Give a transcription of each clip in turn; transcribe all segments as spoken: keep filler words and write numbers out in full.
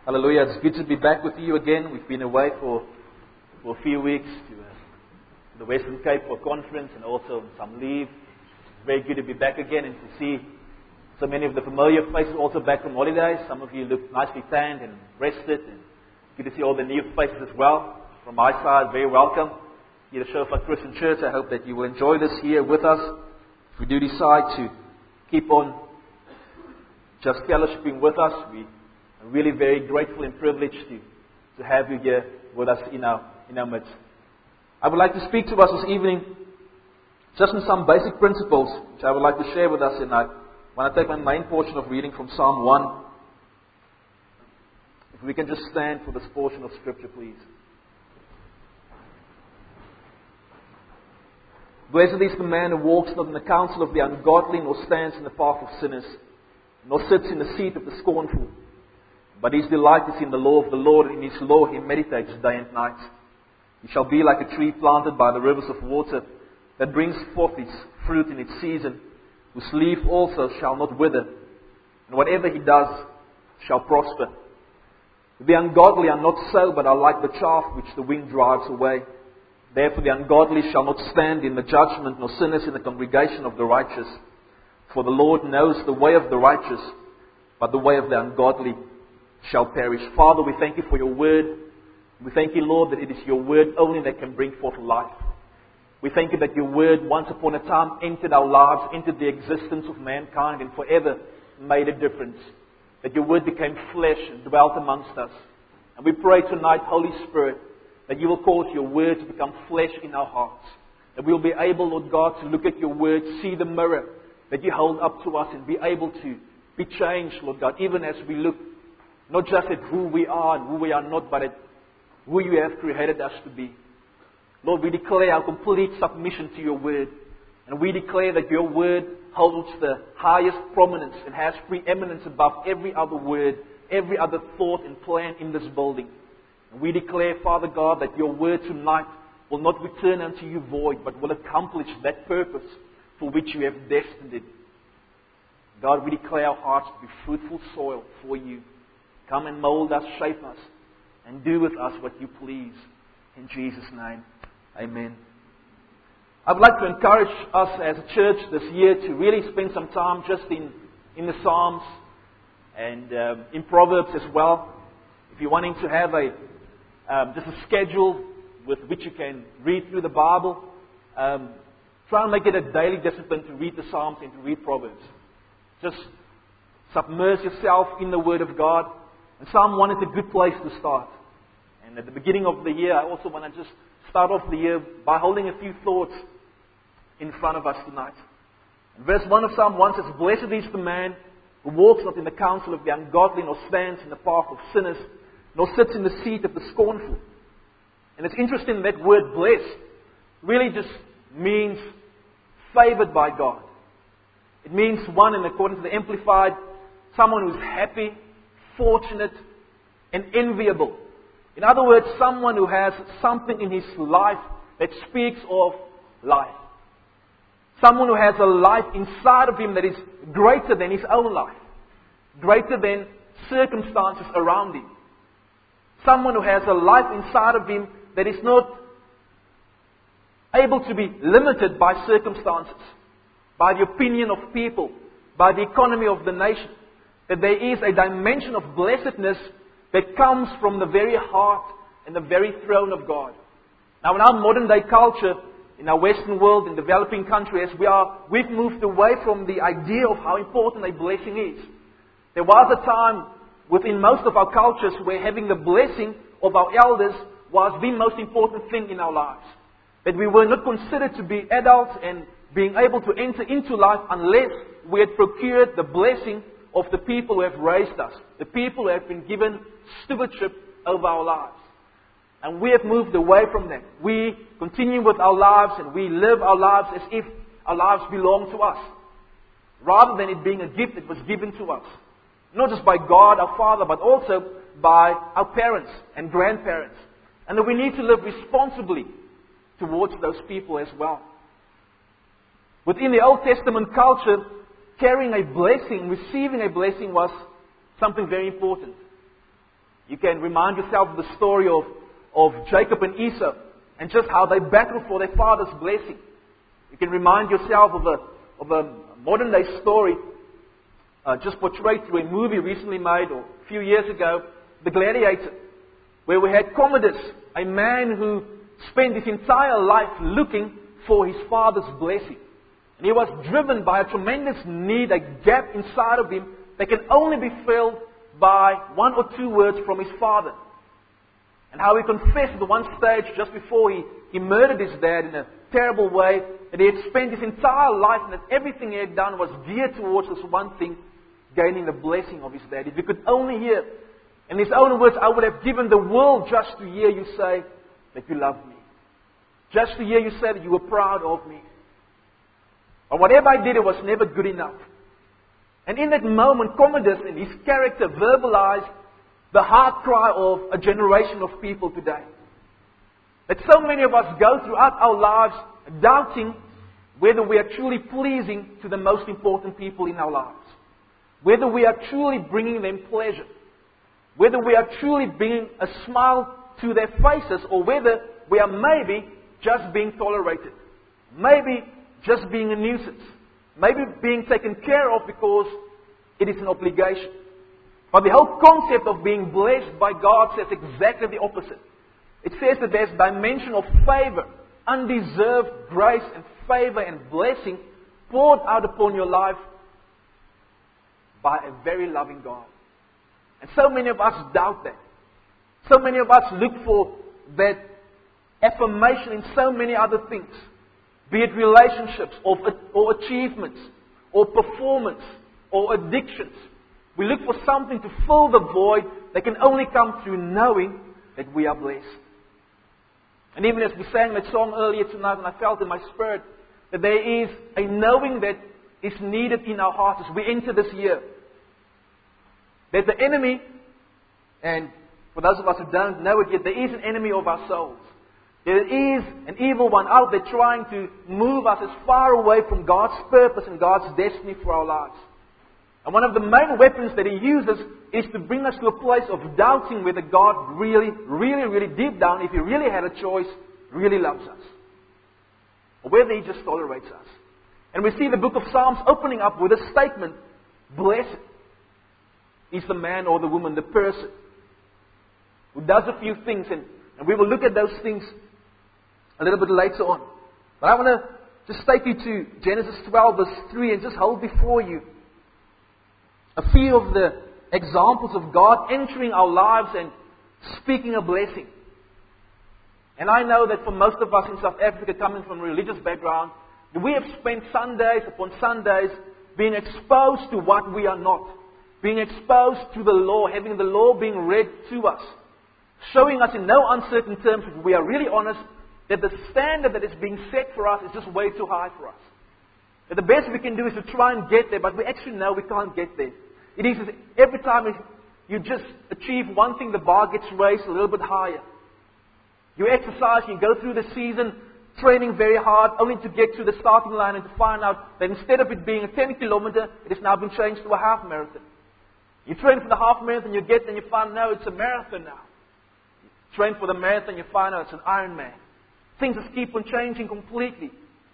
Hallelujah. It's good to be back with you again. We've been away for, for a few weeks to uh, the Western Cape for a conference and also some leave. It's very good to be back again and to see so many of the familiar faces also back from holidays. Some of you look nicely tanned and rested. And good to see all the new faces as well. From my side, very welcome here at Shofar Christian Church. I hope that you will enjoy this here with us. If we do decide to keep on just fellowshipping with us, we are really very grateful and privileged to, to have you here with us in our, in our midst. I would like to speak to us this evening just on some basic principles which I would like to share with us. And I want to take my main portion of reading from Psalm one. If we can just stand for this portion of Scripture, please. Blessed is the man who walks not in the counsel of the ungodly, nor stands in the path of sinners, nor sits in the seat of the scornful. But his delight is in the law of the Lord, and in his law he meditates day and night. He shall be like a tree planted by the rivers of water, that brings forth its fruit in its season, whose leaf also shall not wither, and whatever he does shall prosper. The ungodly are not so, but are like the chaff which the wind drives away. Therefore the ungodly shall not stand in the judgment, nor sinners in the congregation of the righteous. For the Lord knows the way of the righteous, but the way of the ungodly shall perish. Father, we thank you for your word. We thank you, Lord, that it is your word only that can bring forth life. We thank you that your word once upon a time entered our lives, entered the existence of mankind, and forever made a difference. That your word became flesh and dwelt amongst us. And we pray tonight, Holy Spirit, that you will cause your word to become flesh in our hearts. That we will be able, Lord God, to look at your word, see the mirror that you hold up to us, and be able to be changed, Lord God, even as we look not just at who we are and who we are not, but at who you have created us to be. Lord, we declare our complete submission to your word. And we declare that your word holds the highest prominence and has preeminence above every other word, every other thought and plan in this building. And we declare, Father God, that your word tonight will not return unto you void, but will accomplish that purpose for which you have destined it. God, we declare our hearts to be fruitful soil for you. Come and mold us, shape us, and do with us what you please. In Jesus' name, amen. I would like to encourage us as a church this year to really spend some time just in, in the Psalms and um, in Proverbs as well. If you're wanting to have a um, just a schedule with which you can read through the Bible, um, try and make it a daily discipline to read the Psalms and to read Proverbs. Just submerge yourself in the Word of God. And Psalm one is a good place to start. And at the beginning of the year, I also want to just start off the year by holding a few thoughts in front of us tonight. And verse one of Psalm one says, Blessed is the man who walks not in the counsel of the ungodly, nor stands in the path of sinners, nor sits in the seat of the scornful. And it's interesting that word blessed really just means favored by God. It means one, and according to the Amplified, someone who's happy, fortunate, and enviable. In other words, someone who has something in his life that speaks of life. Someone who has a life inside of him that is greater than his own life. Greater than circumstances around him. Someone who has a life inside of him that is not able to be limited by circumstances, by the opinion of people, by the economy of the nation. That there is a dimension of blessedness that comes from the very heart and the very throne of God. Now in our modern day culture, in our Western world, in developing countries, we are, we've moved away from the idea of how important a blessing is. There was a time within most of our cultures where having the blessing of our elders was the most important thing in our lives. That we were not considered to be adults and being able to enter into life unless we had procured the blessing of the people who have raised us. The people who have been given stewardship over our lives. And we have moved away from that. We continue with our lives and we live our lives as if our lives belong to us. Rather than it being a gift that was given to us. Not just by God, our Father, but also by our parents and grandparents. And that we need to live responsibly towards those people as well. Within the Old Testament culture, carrying a blessing, receiving a blessing was something very important. You can remind yourself of the story of, of Jacob and Esau and just how they battled for their father's blessing. You can remind yourself of a, of a modern day story uh, just portrayed through a movie recently made or a few years ago, The Gladiator, where we had Commodus, a man who spent his entire life looking for his father's blessing. And he was driven by a tremendous need, a gap inside of him that can only be filled by one or two words from his father. And how he confessed at one stage, just before he, he murdered his dad in a terrible way, that he had spent his entire life and that everything he had done was geared towards this one thing, gaining the blessing of his dad. If you could only hear, in his own words, I would have given the world just to hear you say that you love me. Just to hear you say that you were proud of me. But whatever I did, it was never good enough. And in that moment, Commodus and his character verbalized the heart cry of a generation of people today. That so many of us go throughout our lives doubting whether we are truly pleasing to the most important people in our lives. Whether we are truly bringing them pleasure. Whether we are truly bringing a smile to their faces, or whether we are maybe just being tolerated. Maybe just being a nuisance. Maybe being taken care of because it is an obligation. But the whole concept of being blessed by God says exactly the opposite. It says that there's a dimension of favor, undeserved grace and favor and blessing poured out upon your life by a very loving God. And so many of us doubt that. So many of us look for that affirmation in so many other things. Be it relationships, or, or achievements, or performance, or addictions. We look for something to fill the void that can only come through knowing that we are blessed. And even as we sang that song earlier tonight, and I felt in my spirit that there is a knowing that is needed in our hearts as we enter this year. That the enemy, and for those of us who don't know it yet, there is an enemy of our souls. There is an evil one out there trying to move us as far away from God's purpose and God's destiny for our lives. And one of the main weapons that he uses is to bring us to a place of doubting whether God really, really, really deep down, if he really had a choice, really loves us. Or whether he just tolerates us. And we see the book of Psalms opening up with a statement, blessed is the man or the woman, the person, who does a few things. And, and we will look at those things a little bit later on. But I want to just take you to Genesis twelve verse three and just hold before you a few of the examples of God entering our lives and speaking a blessing. And I know that for most of us in South Africa, coming from a religious background, we have spent Sundays upon Sundays being exposed to what we are not. Being exposed to the law, having the law being read to us. Showing us in no uncertain terms, if we are really honest, that the standard that is being set for us is just way too high for us. That the best we can do is to try and get there, but we actually know we can't get there. It is every time you just achieve one thing, the bar gets raised a little bit higher. You exercise, you go through the season, training very hard, only to get to the starting line and to find out that instead of it being a ten kilometer, it has now been changed to a half marathon. You train for the half marathon, you get there and you find, no, it's a marathon now. You train for the marathon, you find out it's an Ironman. Things just keep on changing completely.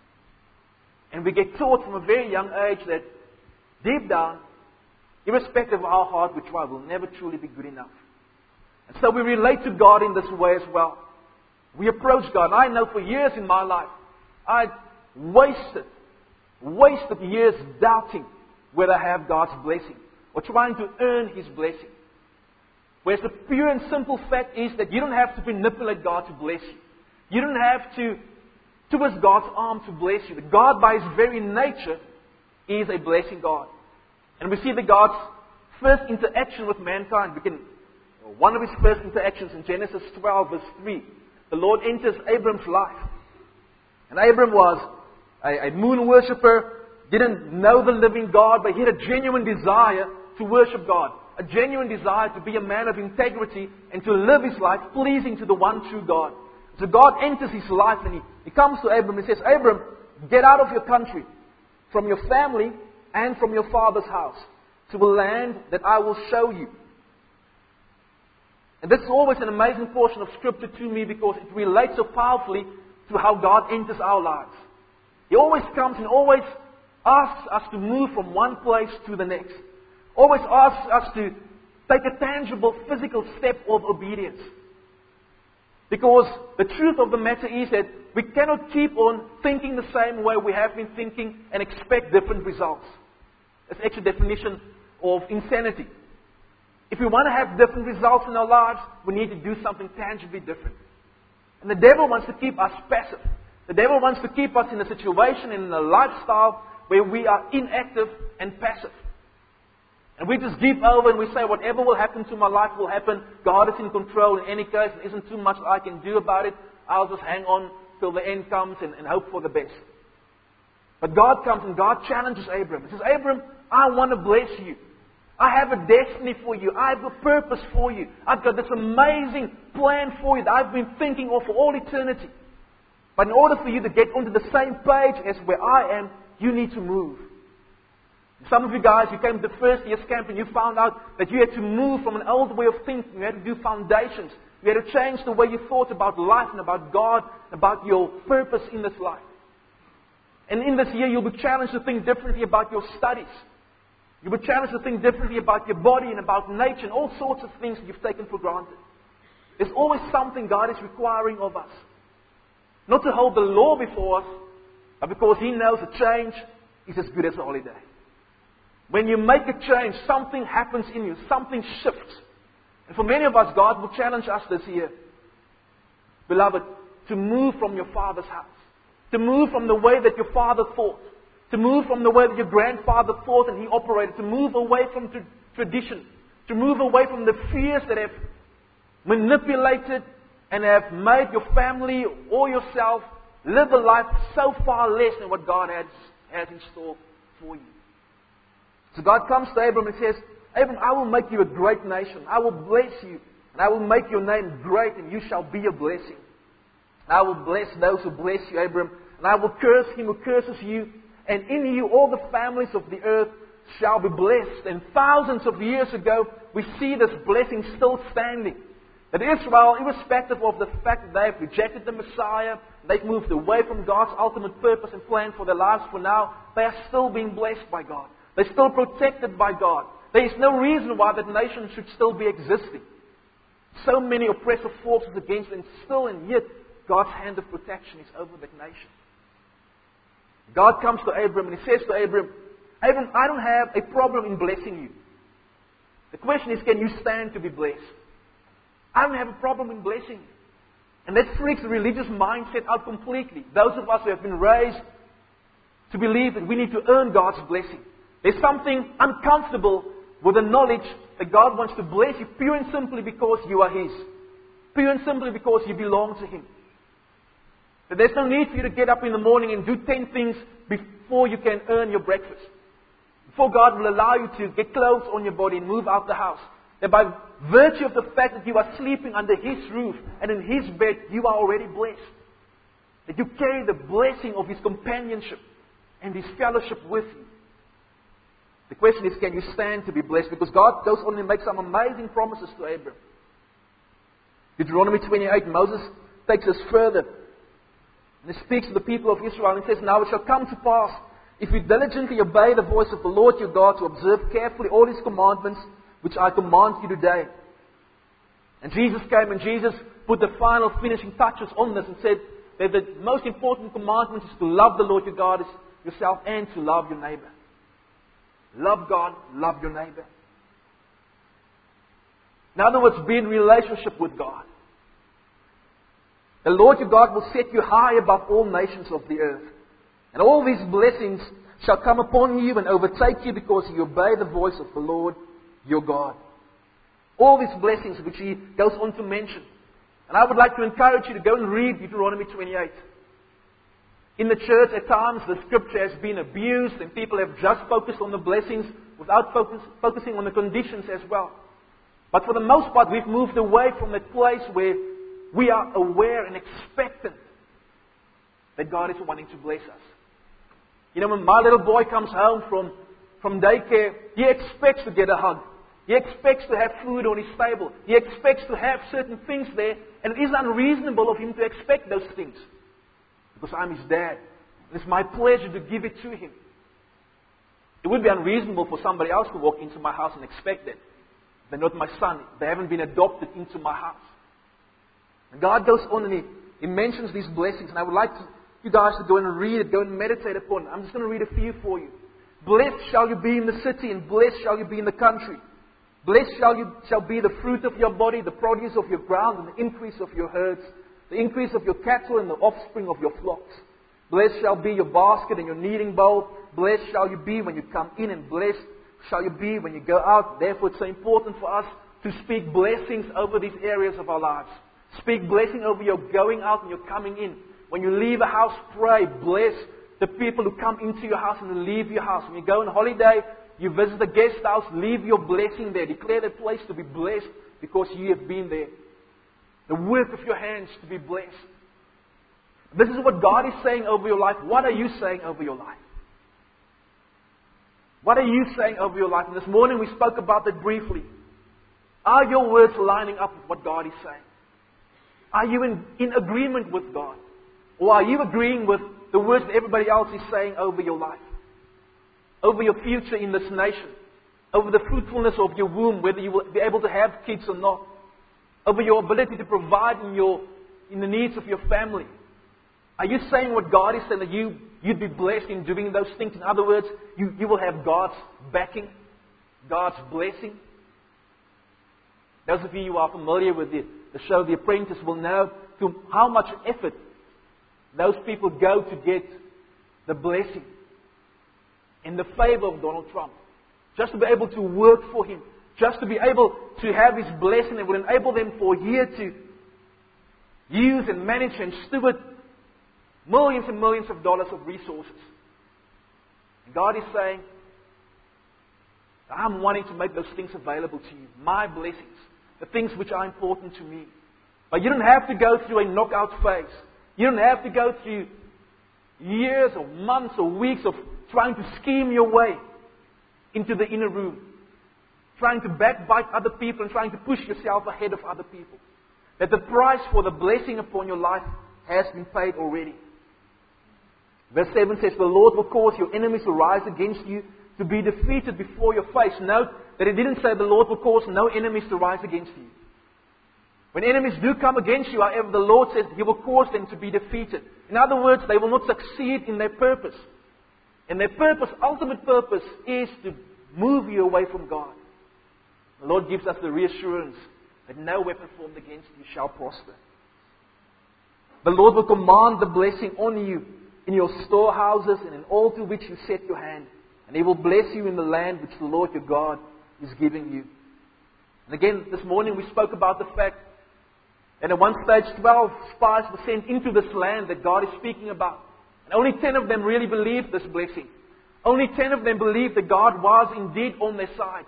And we get taught from a very young age that deep down, irrespective of how hard we try, we'll never truly be good enough. And so we relate to God in this way as well. We approach God. And I know for years in my life, I wasted, wasted years doubting whether I have God's blessing or trying to earn His blessing. Whereas the pure and simple fact is that you don't have to manipulate God to bless you. You don't have to twist God's arm to bless you. That God, by His very nature, is a blessing God. And we see that God's first interaction with mankind, we can, one of His first interactions in Genesis twelve verse three, the Lord enters Abram's life. And Abram was a, a moon worshipper, didn't know the living God, but he had a genuine desire to worship God. A genuine desire to be a man of integrity and to live his life pleasing to the one true God. So God enters his life and he, he comes to Abram and says, Abram, get out of your country, from your family and from your father's house, to a land that I will show you. And this is always an amazing portion of Scripture to me because it relates so powerfully to how God enters our lives. He always comes and always asks us to move from one place to the next. Always asks us to take a tangible, physical step of obedience. Because the truth of the matter is that we cannot keep on thinking the same way we have been thinking and expect different results. That's actually a definition of insanity. If we want to have different results in our lives, we need to do something tangibly different. And the devil wants to keep us passive. The devil wants to keep us in a situation, in a lifestyle where we are inactive and passive. And we just give over and we say, whatever will happen to my life will happen. God is in control in any case. There isn't too much I can do about it. I'll just hang on till the end comes and, and hope for the best. But God comes and God challenges Abram. He says, Abram, I want to bless you. I have a destiny for you. I have a purpose for you. I've got this amazing plan for you that I've been thinking of for all eternity. But in order for you to get onto the same page as where I am, you need to move. Some of you guys, you came to the first year's camp and you found out that you had to move from an old way of thinking. You had to do foundations. You had to change the way you thought about life and about God, about your purpose in this life. And in this year, you'll be challenged to think differently about your studies. You'll be challenged to think differently about your body and about nature and all sorts of things that you've taken for granted. There's always something God is requiring of us. Not to hold the law before us, but because He knows a change is as good as a holiday. When you make a change, something happens in you. Something shifts. And for many of us, God will challenge us this year, beloved, to move from your father's house. To move from the way that your father thought. To move from the way that your grandfather thought and he operated. To move away from tra- tradition. To move away from the fears that have manipulated and have made your family or yourself live a life so far less than what God has, has in store for you. So God comes to Abram and says, Abram, I will make you a great nation. I will bless you. And I will make your name great and you shall be a blessing. I will bless those who bless you, Abram. And I will curse him who curses you. And in you all the families of the earth shall be blessed. And thousands of years ago, we see this blessing still standing. That Israel, irrespective of the fact that they've rejected the Messiah, they've moved away from God's ultimate purpose and plan for their lives for now, they are still being blessed by God. They're still protected by God. There is no reason why that nation should still be existing. So many oppressive forces against them still, and yet God's hand of protection is over that nation. God comes to Abram and He says to Abram, Abram, I don't have a problem in blessing you. The question is, can you stand to be blessed? I don't have a problem in blessing you. And that freaks the religious mindset out completely. Those of us who have been raised to believe that we need to earn God's blessing. There's something uncomfortable with the knowledge that God wants to bless you pure and simply because you are His. Pure and simply because you belong to Him. That there's no need for you to get up in the morning and do ten things before you can earn your breakfast. Before God will allow you to get clothes on your body and move out the house. That by virtue of the fact that you are sleeping under His roof and in His bed, you are already blessed. That you carry the blessing of His companionship and His fellowship with you. The question is, can you stand to be blessed? Because God goes on and makes some amazing promises to Abram. Deuteronomy twenty-eight, Moses takes us further. And he speaks to the people of Israel and says, Now it shall come to pass, if you diligently obey the voice of the Lord your God, to observe carefully all His commandments, which I command you today. And Jesus came and Jesus put the final finishing touches on this and said that the most important commandment is to love the Lord your God as yourself and to love your neighbor. Love God, love your neighbor. In other words, be in relationship with God. The Lord your God will set you high above all nations of the earth. And all these blessings shall come upon you and overtake you because you obey the voice of the Lord your God. All these blessings which He goes on to mention. And I would like to encourage you to go and read Deuteronomy twenty-eight. In the church, at times, the Scripture has been abused and people have just focused on the blessings without focus, focusing on the conditions as well. But for the most part, we've moved away from that place where we are aware and expectant that God is wanting to bless us. You know, when my little boy comes home from, from daycare, he expects to get a hug. He expects to have food on his table. He expects to have certain things there. And it is unreasonable of him to expect those things. Because I'm his dad. And it's my pleasure to give it to him. It would be unreasonable for somebody else to walk into my house and expect that. They're not my son. They haven't been adopted into my house. And God goes on and He, he mentions these blessings. And I would like to, you guys to go and read it, go and meditate upon it. I'm just going to read a few for you. Blessed shall you be in the city, and blessed shall you be in the country. Blessed shall you shall be the fruit of your body, the produce of your ground, and the increase of your herds, the increase of your cattle, and the offspring of your flocks. Blessed shall be your basket and your kneading bowl. Blessed shall you be when you come in, and blessed shall you be when you go out. Therefore, it's so important for us to speak blessings over these areas of our lives. Speak blessing over your going out and your coming in. When you leave a house, pray. Bless the people who come into your house and who leave your house. When you go on holiday, you visit the guest house, leave your blessing there. Declare that place to be blessed because you have been there. The work of your hands to be blessed. This is what God is saying over your life. What are you saying over your life? What are you saying over your life? And this morning we spoke about that briefly. Are your words lining up with what God is saying? Are you in, in agreement with God? Or are you agreeing with the words that everybody else is saying over your life? Over your future in this nation? Over the fruitfulness of your womb, whether you will be able to have kids or not? Over your ability to provide in, your, in the needs of your family? Are you saying what God is saying, that you, you'd be blessed in doing those things? In other words, you, you will have God's backing, God's blessing. Those of you who are familiar with the, the show The Apprentice will know to how much effort those people go to get the blessing and the favor of Donald Trump. Just to be able to work for him. Just to be able to have his blessing that will enable them for a year to use and manage and steward millions and millions of dollars of resources. And God is saying, I'm wanting to make those things available to you. My blessings. The things which are important to me. But you don't have to go through a knockout phase. You don't have to go through years or months or weeks of trying to scheme your way into the inner room. Trying to backbite other people and trying to push yourself ahead of other people. That the price for the blessing upon your life has been paid already. Verse seven says, the Lord will cause your enemies to rise against you, to be defeated before your face. Note that it didn't say the Lord will cause no enemies to rise against you. When enemies do come against you, however, the Lord says He will cause them to be defeated. In other words, they will not succeed in their purpose. And their purpose, ultimate purpose, is to move you away from God. The Lord gives us the reassurance that no weapon formed against you shall prosper. The Lord will command the blessing on you in your storehouses and in all to which you set your hand. And He will bless you in the land which the Lord your God is giving you. And again, this morning we spoke about the fact that at one stage twelve spies were sent into this land that God is speaking about. And only ten of them really believed this blessing. Only ten of them believed that God was indeed on their side.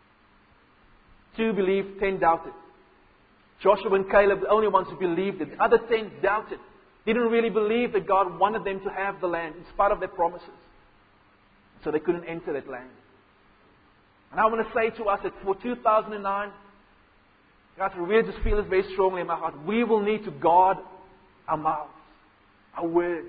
Two believed, ten doubted. Joshua and Caleb were the only ones who believed it. The other ten doubted. Didn't really believe that God wanted them to have the land in spite of their promises. So they couldn't enter that land. And I want to say to us that for two thousand nine, guys, I really just feel this very strongly in my heart. We will need to guard our mouths, our words.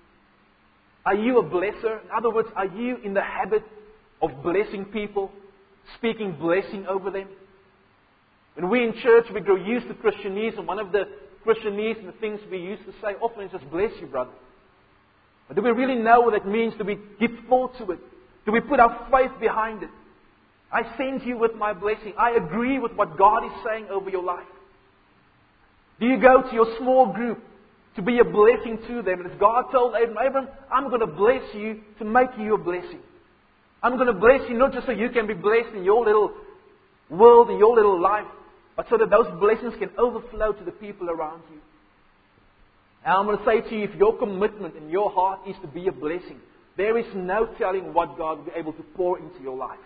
Are you a blesser? In other words, are you in the habit of blessing people, speaking blessing over them? When we in church, we grow used to Christianese, and one of the Christianese and the things we used to say often is just bless you, brother. But do we really know what that means? Do we give thought to it? Do we put our faith behind it? I send you with my blessing. I agree with what God is saying over your life. Do you go to your small group to be a blessing to them? And as God told Abram, Abram, I'm going to bless you to make you a blessing. I'm going to bless you not just so you can be blessed in your little world, in your little life, but so that those blessings can overflow to the people around you. And I'm going to say to you, if your commitment and your heart is to be a blessing, there is no telling what God will be able to pour into your life.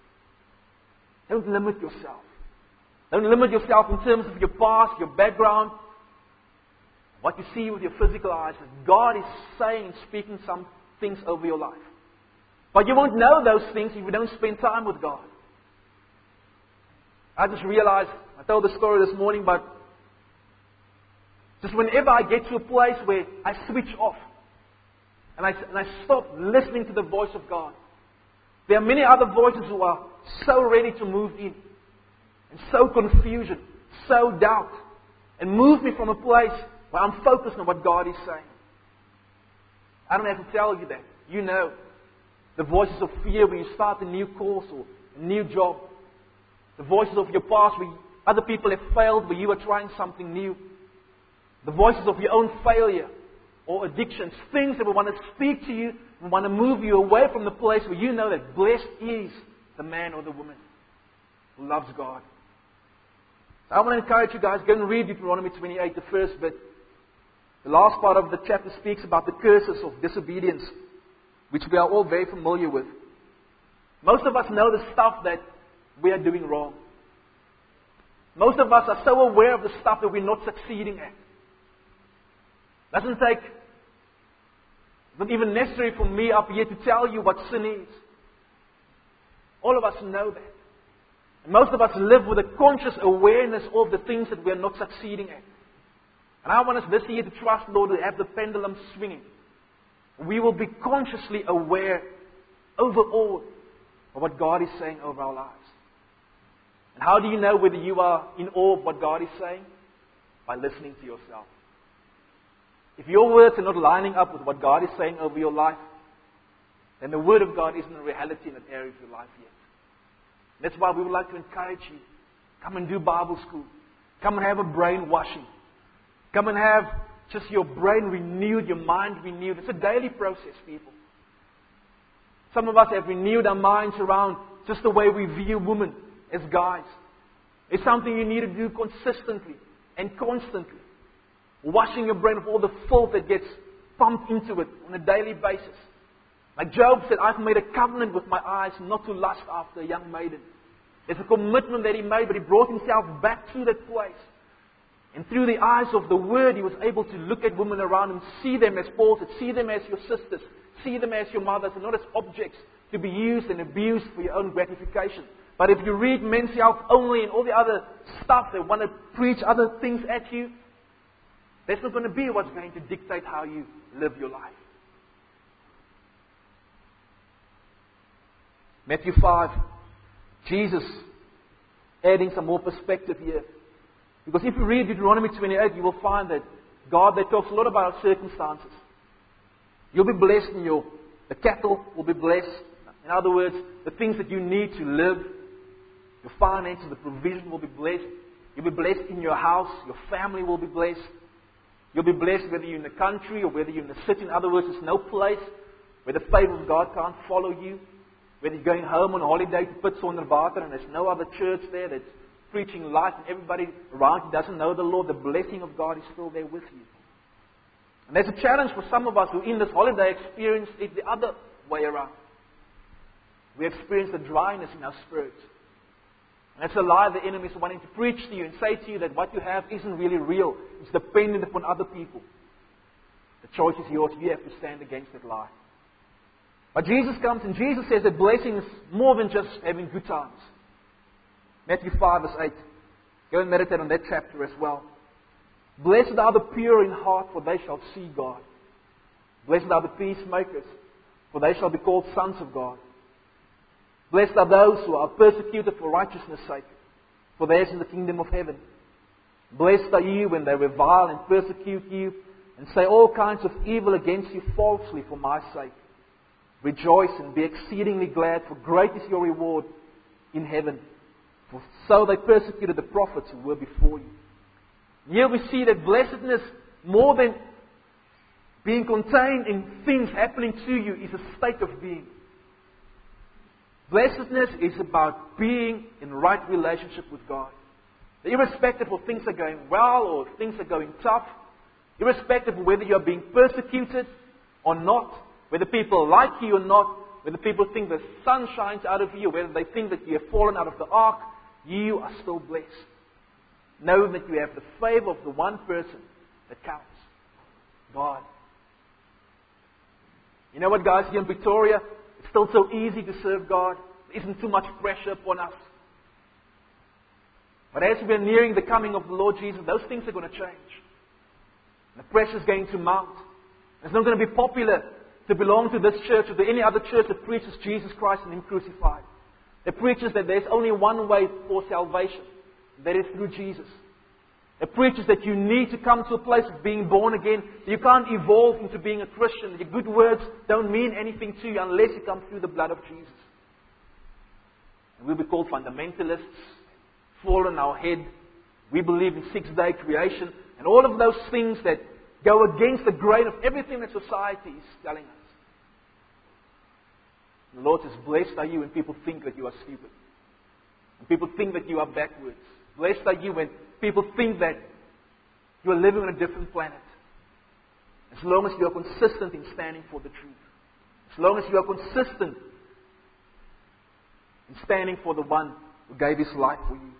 Don't limit yourself. Don't limit yourself in terms of your past, your background, what you see with your physical eyes. God is saying and speaking some things over your life. But you won't know those things if you don't spend time with God. I just realized, I told the story this morning, but just whenever I get to a place where I switch off and I, and I stop listening to the voice of God, there are many other voices who are so ready to move in, and so confusion, so doubt, and move me from a place where I'm focused on what God is saying. I don't have to tell you that. You know. The voices of fear when you start a new course or a new job. The voices of your past where other people have failed, where you are trying something new. The voices of your own failure or addictions. Things that will want to speak to you and want to move you away from the place where you know that blessed is the man or the woman who loves God. So I want to encourage you guys, go and read Deuteronomy twenty-eight, the first bit. The last part of the chapter speaks about the curses of disobedience, which we are all very familiar with. Most of us know the stuff that we are doing wrong. Most of us are so aware of the stuff that we're not succeeding at. Doesn't take, not even necessary for me up here to tell you what sin is. All of us know that. And most of us live with a conscious awareness of the things that we are not succeeding at. And I want us this year to trust, Lord, to have the pendulum swinging. We will be consciously aware overall of what God is saying over our lives. And how do you know whether you are in awe of what God is saying? By listening to yourself. If your words are not lining up with what God is saying over your life, then the Word of God isn't a reality in that area of your life yet. And that's why we would like to encourage you. Come and do Bible school. Come and have a brain washing. Come and have just your brain renewed, your mind renewed. It's a daily process, people. Some of us have renewed our minds around just the way we view women as guys. It's something you need to do consistently and constantly. Washing your brain of all the filth that gets pumped into it on a daily basis. Like Job said, I've made a covenant with my eyes not to lust after a young maiden. It's a commitment that he made, but he brought himself back to that place. And through the eyes of the Word, he was able to look at women around him, see them as Paul said, see them as your sisters, see them as your mothers, and not as objects to be used and abused for your own gratification. But if you read Men's Health Only and all the other stuff that want to preach other things at you, that's not going to be what's going to dictate how you live your life. Matthew five, Jesus adding some more perspective here. Because if you read Deuteronomy twenty-eight, you will find that God there talks a lot about our circumstances. You'll be blessed in your, the cattle will be blessed. In other words, the things that you need to live, your finances, the provision will be blessed. You'll be blessed in your house, your family will be blessed. You'll be blessed whether you're in the country or whether you're in the city. In other words, there's no place where the favor of God can't follow you. Whether you're going home on holiday to Pitsonderwater and there's no other church there that's preaching life and everybody around you doesn't know the Lord, the blessing of God is still there with you. And there's a challenge for some of us who in this holiday experience it the other way around. We experience the dryness in our spirits. And that's a lie the enemy is wanting to preach to you and say to you that what you have isn't really real. It's dependent upon other people. The choice is yours. You have to stand against that lie. But Jesus comes and Jesus says that blessing is more than just having good times. Matthew five verse eight. Go and meditate on that chapter as well. Blessed are the pure in heart, for they shall see God. Blessed are the peacemakers, for they shall be called sons of God. Blessed are those who are persecuted for righteousness' sake, for theirs is the kingdom of heaven. Blessed are you when they revile and persecute you, and say all kinds of evil against you falsely for my sake. Rejoice and be exceedingly glad, for great is your reward in heaven. For so they persecuted the prophets who were before you. Here we see that blessedness, more than being contained in things happening to you, is a state of being. Blessedness is about being in right relationship with God. Irrespective of things are going well or things are going tough, irrespective of whether you are being persecuted or not, whether people like you or not, whether people think the sun shines out of you, whether they think that you have fallen out of the ark, you are still blessed. Knowing that you have the favor of the one person that counts, God. You know what, guys, here in Victoria, it's still so easy to serve God. There isn't too much pressure upon us. But as we are nearing the coming of the Lord Jesus, those things are going to change. And the pressure is going to mount. It's not going to be popular to belong to this church or to any other church that preaches Jesus Christ and Him crucified. That preaches that there's only one way for salvation. That is through Jesus. It preaches that you need to come to a place of being born again. You can't evolve into being a Christian. Your good words don't mean anything to you unless you come through the blood of Jesus. And we'll be called fundamentalists, fall on our head. We believe in six-day creation. And all of those things that go against the grain of everything that society is telling us. The Lord says, blessed are you when people think that you are stupid. When people think that you are backwards. Blessed are you when people think that you are living on a different planet. As long as you are consistent in standing for the truth. As long as you are consistent in standing for the one who gave His life for you.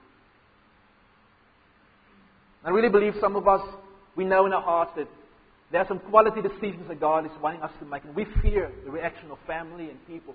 I really believe some of us, we know in our hearts that there are some quality decisions that God is wanting us to make. And we fear the reaction of family and people.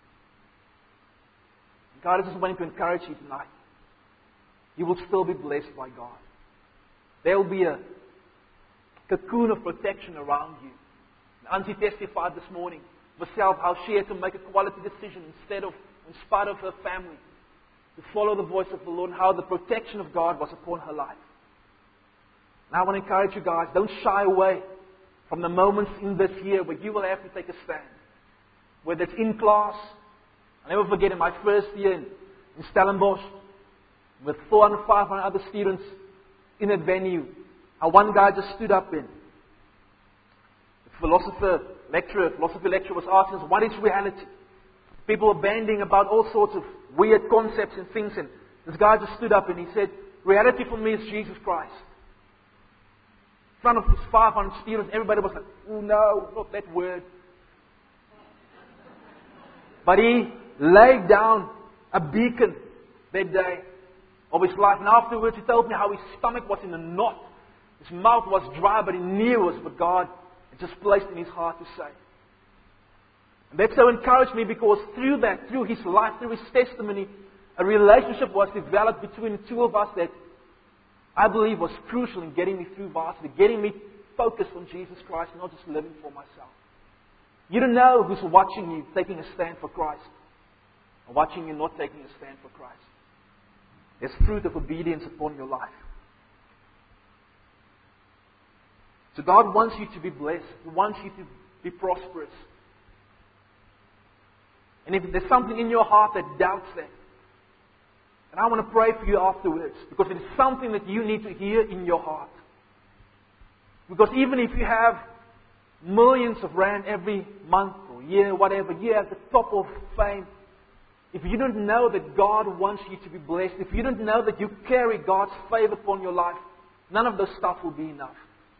God is just wanting to encourage you tonight. You will still be blessed by God. There will be a cocoon of protection around you. And Auntie testified this morning herself how she had to make a quality decision instead of, in spite of her family, to follow the voice of the Lord and how the protection of God was upon her life. And I want to encourage you guys, don't shy away from the moments in this year where you will have to take a stand. Whether it's in class. I'll never forget in my first year in, in Stellenbosch, with four hundred, five hundred other students in that venue, how one guy just stood up in. The philosopher lecturer, philosophy lecturer was asking us, what is reality? People were banding about all sorts of weird concepts and things, and this guy just stood up and he said, reality for me is Jesus Christ. In front of his five hundred students, everybody was like, oh no, not that word. But he laid down a beacon that day of his life. And afterwards he told me how his stomach was in a knot. His mouth was dry, but he knew it was what God had just placed in his heart to say. And that so encouraged me because through that, through his life, through his testimony, a relationship was developed between the two of us that I believe was crucial in getting me through varsity, getting me focused on Jesus Christ, not just living for myself. You don't know who's watching you taking a stand for Christ, or watching you not taking a stand for Christ. There's fruit of obedience upon your life. So God wants you to be blessed. He wants you to be prosperous. And if there's something in your heart that doubts that, and I want to pray for you afterwards, because it is something that you need to hear in your heart. Because even if you have millions of rand every month or year, whatever, you're at the top of fame, if you don't know that God wants you to be blessed, if you don't know that you carry God's favor upon your life, none of those stuff will be enough.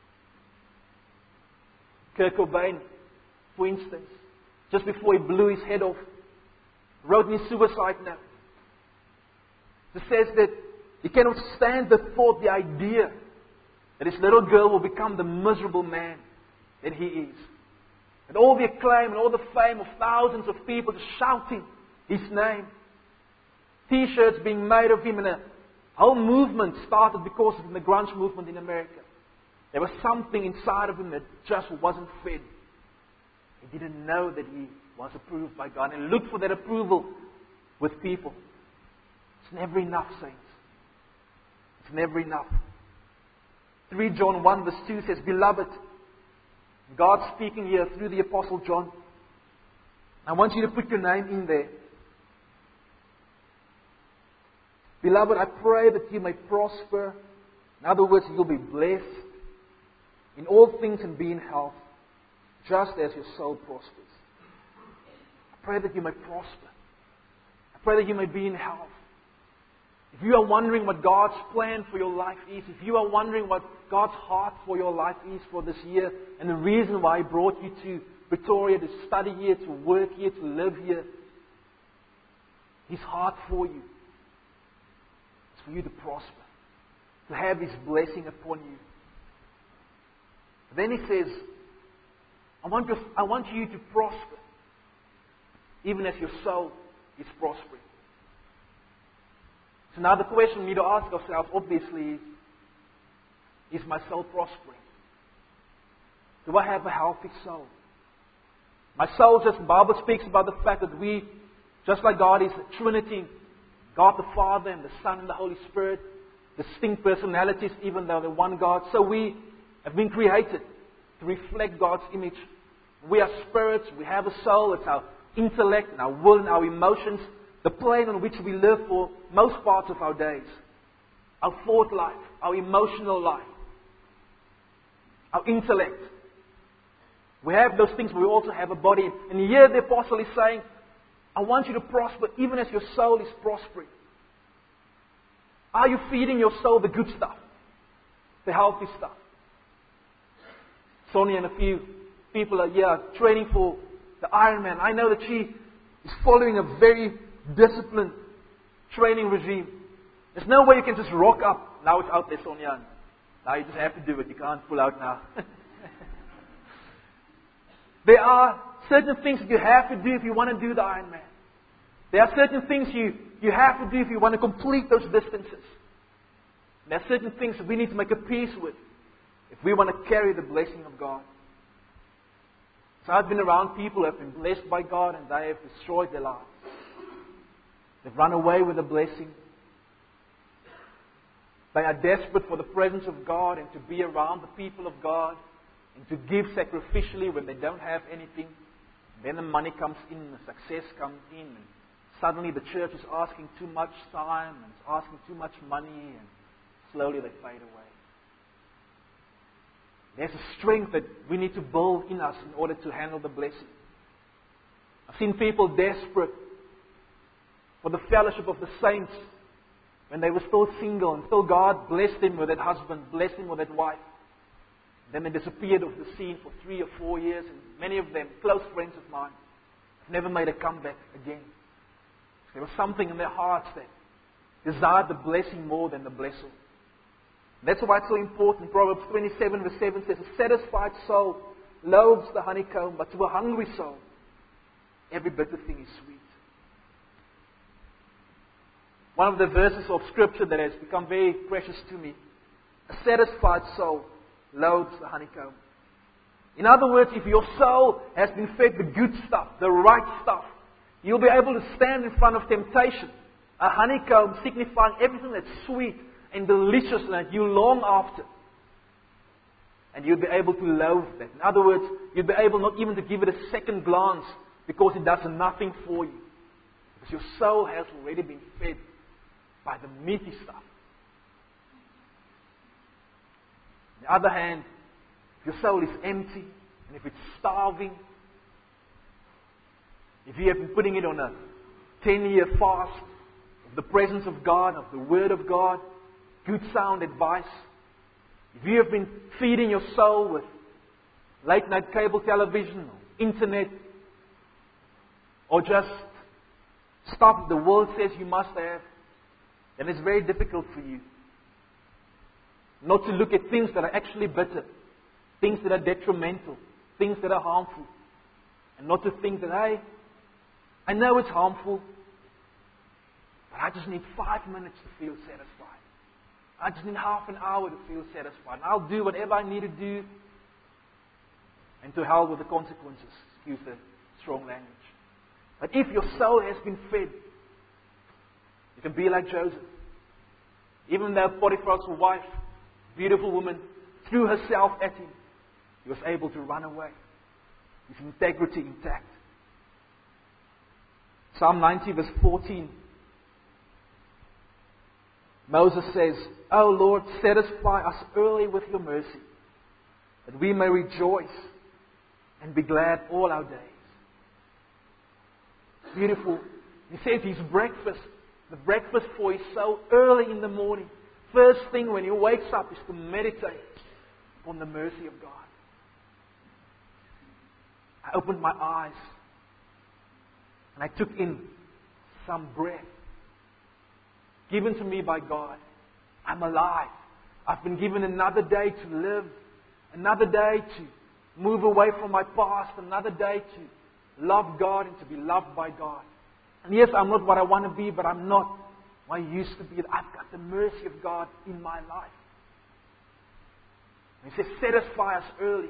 Kurt Cobain, for instance, just before he blew his head off, wrote in his suicide note. It says that he cannot stand the thought, the idea, that his little girl will become the miserable man that he is. And all the acclaim and all the fame of thousands of people just shouting his name. T-shirts being made of him, and a whole movement started because of the grunge movement in America. There was something inside of him that just wasn't fed. He didn't know that he was approved by God, and looked for that approval with people. It's never enough, saints. It's never enough. three John one verse two says, Beloved, God speaking here through the Apostle John. I want you to put your name in there. Beloved, I pray that you may prosper. In other words, you'll be blessed in all things and be in health, just as your soul prospers. I pray that you may prosper. I pray that you may be in health. If you are wondering what God's plan for your life is, if you are wondering what God's heart for your life is for this year, and the reason why He brought you to Pretoria to study here, to work here, to live here, His heart for you is for you to prosper, to have His blessing upon you. Then He says, I want, to, I want you to prosper, even as your soul is prospering. So now the question we need to ask ourselves, obviously, is, is my soul prospering? Do I have a healthy soul? My soul, just the Bible speaks about the fact that we, just like God is the Trinity, God the Father and the Son and the Holy Spirit, distinct personalities, even though they're one God. So we have been created to reflect God's image. We are spirits, we have a soul, it's our intellect and our will and our emotions, the plane on which we live for most parts of our days. Our thought life, our emotional life, our intellect. We have those things, but we also have a body. And here the apostle is saying, I want you to prosper even as your soul is prospering. Are you feeding your soul the good stuff? The healthy stuff? Sonia and a few people are here training for the Ironman. I know that she is following a very disciplined training regime. There's no way you can just rock up. Now it's out there, Sonia. Now you just have to do it. You can't pull out now. There are certain things that you have to do if you want to do the Ironman. There are certain things you, you have to do if you want to complete those distances. There are certain things that we need to make a peace with if we want to carry the blessing of God. So I've been around people who have been blessed by God and they have destroyed their lives. They've run away with the blessing. They are desperate for the presence of God and to be around the people of God and to give sacrificially when they don't have anything. Then the money comes in, the success comes in, and suddenly the church is asking too much time and it's asking too much money, and slowly they fade away. There's a strength that we need to build in us in order to handle the blessing. I've seen people desperate for the fellowship of the saints when they were still single, and still God blessed them with that husband, blessed them with that wife. Then they disappeared off the scene for three or four years, and many of them, close friends of mine, have never made a comeback again. There was something in their hearts that desired the blessing more than the blessing. That's why it's so important. Proverbs twenty-seven verse seven says, a satisfied soul loathes the honeycomb, but to a hungry soul, every bitter thing is sweet. One of the verses of Scripture that has become very precious to me, a satisfied soul loathes the honeycomb. In other words, if your soul has been fed the good stuff, the right stuff, you'll be able to stand in front of temptation. A honeycomb signifying everything that's sweet and delicious and that you long after. And you'll be able to loathe that. In other words, you'll be able not even to give it a second glance because it does nothing for you. Because your soul has already been fed by the meaty stuff. On the other hand, if your soul is empty and if it's starving, if you have been putting it on a ten-year fast of the presence of God, of the Word of God, good sound advice, if you have been feeding your soul with late-night cable television, or internet, or just stuff the world says you must have, then it's very difficult for you not to look at things that are actually bitter, things that are detrimental, things that are harmful, and not to think that, hey, I know it's harmful, but I just need five minutes to feel satisfied. I just need half an hour to feel satisfied. And I'll do whatever I need to do. And to hell with the consequences. Excuse the strong language. But if your soul has been fed, you can be like Joseph. Even though Potiphar's wife, beautiful woman, threw herself at him, he was able to run away. His integrity intact. Psalm ninety verse fourteen. Moses says, O Lord, satisfy us early with your mercy, that we may rejoice and be glad all our days. Beautiful. He says his breakfast, the breakfast for his soul early in the morning. First thing when he wakes up is to meditate on the mercy of God. I opened my eyes and I took in some breath given to me by God. I'm alive. I've been given another day to live, another day to move away from my past, another day to love God and to be loved by God. And yes, I'm not what I want to be, but I'm not Why it used to be that I've got the mercy of God in my life. And He says, satisfy us early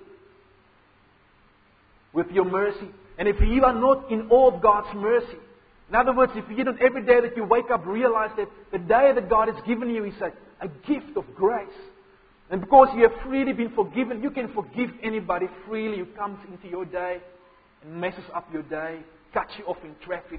with your mercy. And if you are not in awe of God's mercy, in other words, if you don't every day that you wake up realize that the day that God has given you is a, a gift of grace. And because you have freely been forgiven, you can forgive anybody freely who comes into your day and messes up your day, cuts you off in traffic,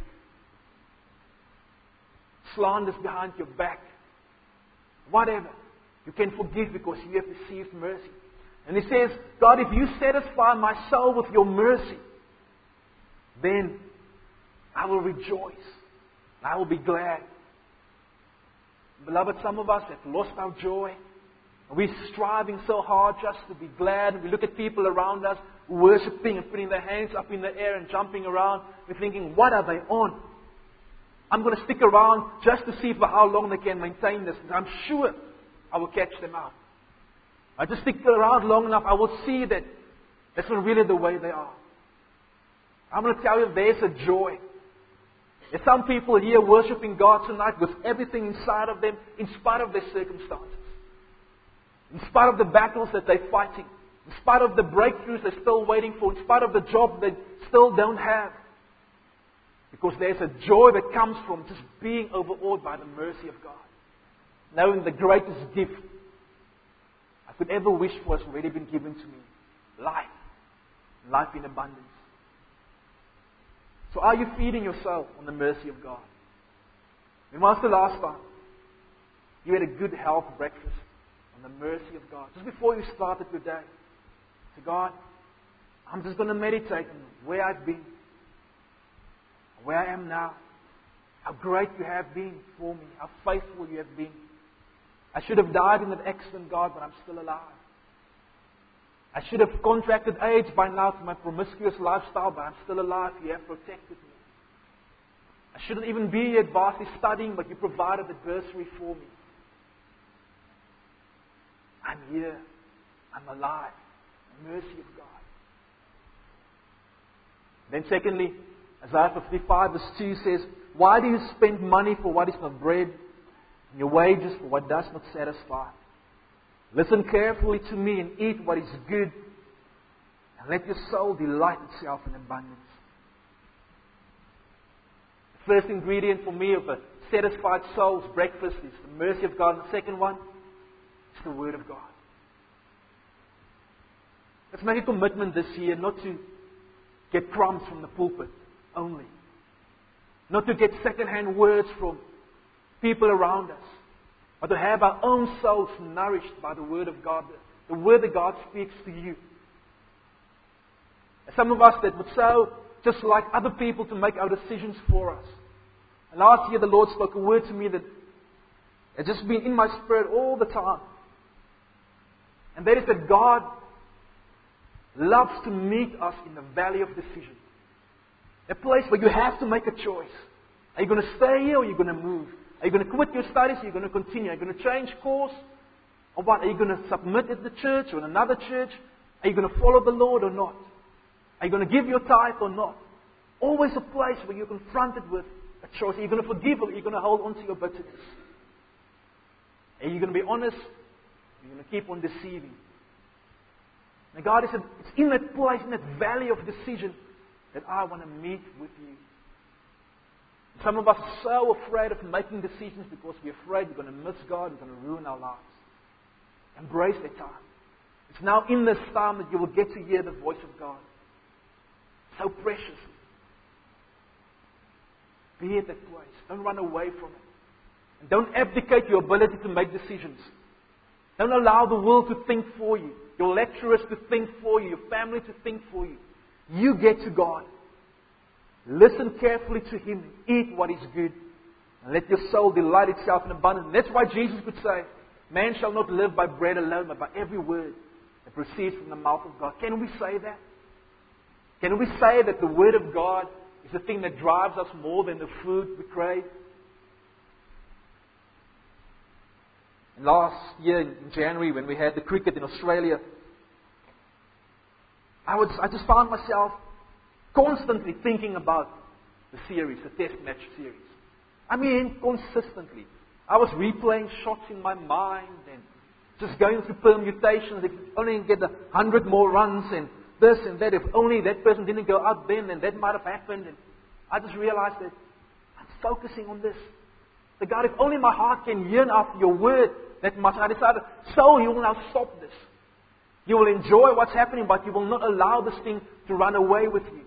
slanders behind your back, whatever. You can forgive because you have received mercy. And He says, God, if you satisfy my soul with your mercy, then I will rejoice. I will be glad. Beloved, some of us have lost our joy. We're striving so hard just to be glad. We look at people around us worshipping and putting their hands up in the air and jumping around. We're thinking, what are they on? I'm going to stick around just to see for how long they can maintain this. I'm sure I will catch them out. I just stick around long enough, I will see that that's not really the way they are. I'm going to tell you, there's a joy. There's some people here worshiping God tonight with everything inside of them, in spite of their circumstances. In spite of the battles that they're fighting. In spite of the breakthroughs they're still waiting for. In spite of the job they still don't have. Because there's a joy that comes from just being overawed by the mercy of God. Knowing the greatest gift I could ever wish for has already been given to me. Life. Life in abundance. So are you feeding yourself on the mercy of God? When was the last time you had a good health breakfast on the mercy of God? Just before you started your day. Say, God, I'm just going to meditate on where I've been. Where I am now. How great you have been for me. How faithful you have been. I should have died in that accident, God, but I'm still alive. I should have contracted AIDS by now through my promiscuous lifestyle, but I'm still alive. You have protected me. I shouldn't even be here at Varsity studying, but you provided the bursary for me. I'm here. I'm alive. The mercy of God. Then secondly, Isaiah fifty-five verse two says, why do you spend money for what is not bread, and your wages for what does not satisfy? Listen carefully to me and eat what is good, and let your soul delight itself in abundance. The first ingredient for me of a satisfied soul's breakfast is the mercy of God. And the second one is the Word of God. Let's make a commitment this year not to get crumbs from the pulpit only. Not to get second-hand words from people around us. But to have our own souls nourished by the Word of God. The Word that God speaks to you. Some of us that would so just like other people to make our decisions for us. And last year the Lord spoke a word to me that has just been in my spirit all the time. And that is that God loves to meet us in the valley of decision. A place where you have to make a choice. Are you going to stay here or are you going to move? Are you going to quit your studies? Are you going to continue? Are you going to change course? Or what? Are you going to submit at the church or in another church? Are you going to follow the Lord or not? Are you going to give your tithe or not? Always a place where you're confronted with a choice. Are you going to forgive or are you going to hold on to your bitterness? Are you going to be honest? Are you going to keep on deceiving? And God said, it's in that place, in that valley of decision, that I want to meet with you. Some of us are so afraid of making decisions because we're afraid we're going to miss God, we're going to ruin our lives. Embrace that time. It's now in this time that you will get to hear the voice of God. So precious. Be at that place. Don't run away from it. And don't abdicate your ability to make decisions. Don't allow the world to think for you. Your lecturers to think for you. Your family to think for you. You get to God. Listen carefully to Him. Eat what is good. And let your soul delight itself in abundance. And that's why Jesus could say, man shall not live by bread alone, but by every word that proceeds from the mouth of God. Can we say that? Can we say that the Word of God is the thing that drives us more than the food we crave? And last year in January when we had the cricket in Australia, I, was, I just found myself constantly thinking about the series, the Test match series. I mean, consistently. I was replaying shots in my mind and just going through permutations. If only get a hundred more runs and this and that. If only that person didn't go out then, then that might have happened. And I just realized that I'm focusing on this. The God, if only my heart can yearn after your word that much. I decided, so you will now stop this. You will enjoy what's happening, but you will not allow this thing to run away with you.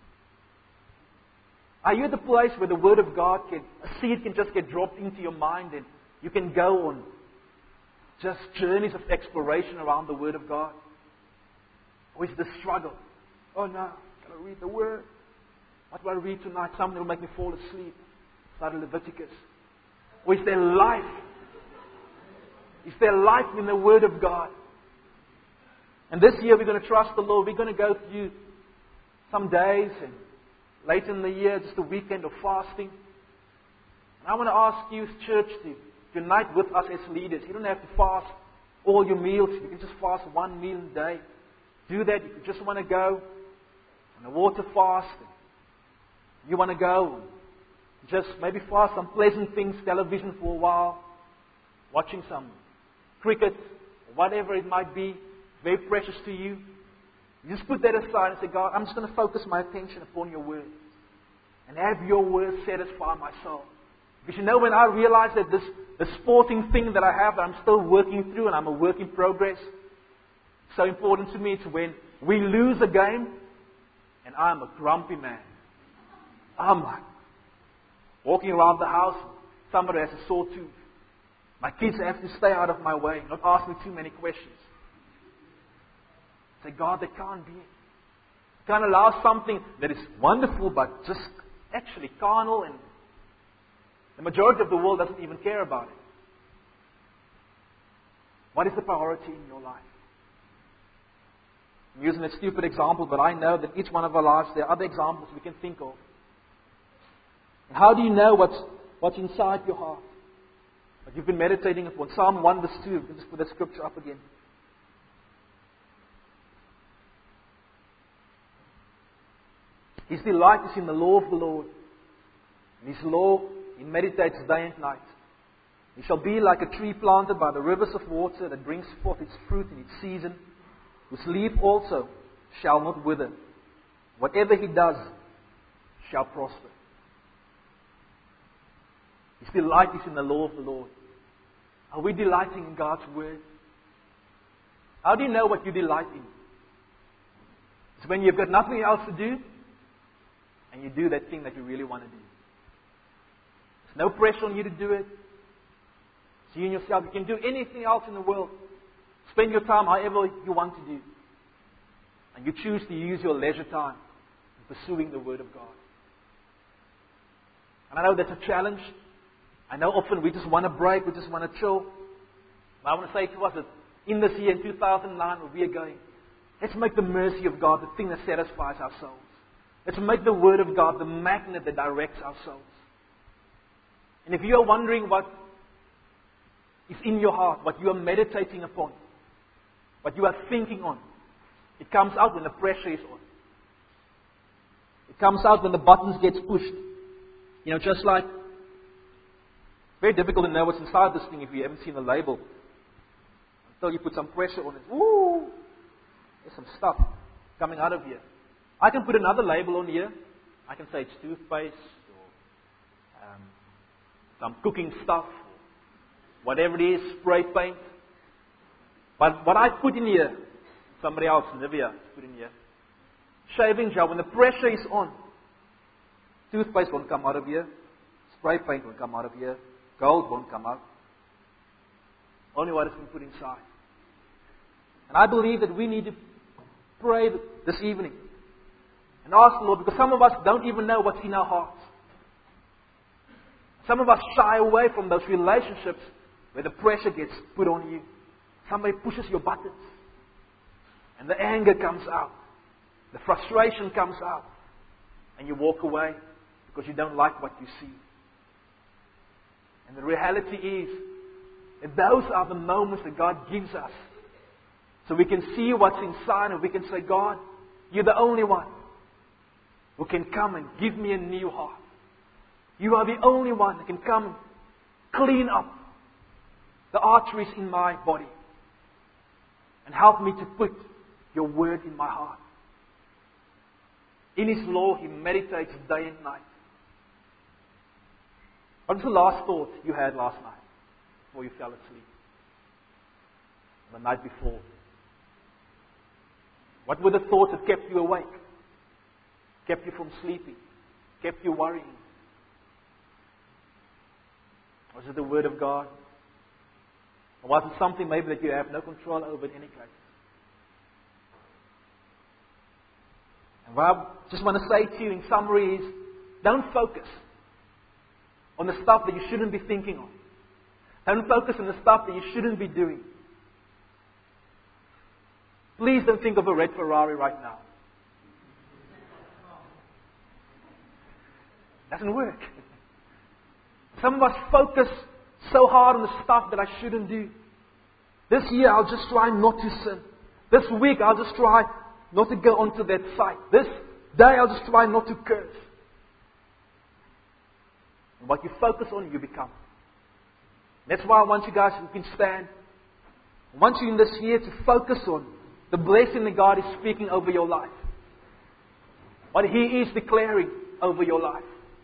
Are you at the place where the Word of God can, a seed can just get dropped into your mind and you can go on just journeys of exploration around the Word of God? Or is the struggle? Oh no, I've got to read the Word. What will I read tonight? Something will make me fall asleep. Start Leviticus. Or is there life? Is there life in the Word of God? And this year we're going to trust the Lord. We're going to go through some days and later in the year, just a weekend of fasting. And I want to ask you, church, to unite with us as leaders. You don't have to fast all your meals. You can just fast one meal a day. Do that. If you just want to go on a water fast, you want to go and just maybe fast some pleasant things, television for a while, watching some cricket, or whatever it might be, very precious to you. You just put that aside and say, God, I'm just going to focus my attention upon your word. And have your word satisfy my soul. Because you know, when I realize that this the sporting thing that I have, that I'm still working through and I'm a work in progress, so important to me, it's when we lose a game and I'm a grumpy man. I'm like walking around the house, somebody has a sore tooth. My kids have to stay out of my way, not ask me too many questions. Say, God, that can't be. Can't allow something that is wonderful but just actually carnal, and the majority of the world doesn't even care about it. What is the priority in your life? I'm using a stupid example, but I know that each one of our lives, there are other examples we can think of. And how do you know what's, what's inside your heart? Like you've been meditating upon Psalm one verse two. You can just put that scripture up again. His delight is in the law of the Lord. And His law, He meditates day and night. He shall be like a tree planted by the rivers of water that brings forth its fruit in its season, whose leaf also shall not wither. Whatever he does shall prosper. His delight is in the law of the Lord. Are we delighting in God's word? How do you know what you delight in? It's when you've got nothing else to do, and you do that thing that you really want to do. There's no pressure on you to do it. It's you and yourself. You can do anything else in the world. Spend your time however you want to do. And you choose to use your leisure time in pursuing the Word of God. And I know that's a challenge. I know often we just want to break, we just want to chill. But I want to say to us that in this year, in two thousand nine, where we are going, let's make the mercy of God the thing that satisfies our souls. Let's make the Word of God the magnet that directs our souls. And if you are wondering what is in your heart, what you are meditating upon, what you are thinking on, it comes out when the pressure is on. It comes out when the buttons get pushed. You know, just like, very difficult to know what's inside this thing if you haven't seen the label. Until you put some pressure on it. Ooh, there's some stuff coming out of here. I can put another label on here. I can say it's toothpaste or um, some cooking stuff, whatever it is, spray paint. But what I put in here, somebody else, Nivea, put in here. Shaving gel, when the pressure is on, toothpaste won't come out of here, spray paint won't come out of here, gold won't come out. Only what has been put inside. And I believe that we need to pray this evening and ask the Lord, because some of us don't even know what's in our hearts. Some of us shy away from those relationships where the pressure gets put on you. Somebody pushes your buttons. And the anger comes out. The frustration comes out. And you walk away because you don't like what you see. And the reality is that those are the moments that God gives us. So we can see what's inside and we can say, God, you're the only one who can come and give me a new heart. You are the only one that can come and clean up the arteries in my body and help me to put your word in my heart. In His law, he meditates day and night. What was the last thought you had last night before you fell asleep? The night before? What were the thoughts that kept you awake? Kept you from sleeping? Kept you worrying? Was it the Word of God? Or was it something maybe that you have no control over in any case? And what I just want to say to you in summary is, don't focus on the stuff that you shouldn't be thinking on. Don't focus on the stuff that you shouldn't be doing. Please don't think of a red Ferrari right now. It doesn't work. Some of us focus so hard on the stuff that I shouldn't do. This year I'll just try not to sin. This week I'll just try not to go onto that site. This day I'll just try not to curse. And what you focus on, you become. That's why I want you guys, who can stand, I want you in this year to focus on the blessing that God is speaking over your life. What He is declaring over your life.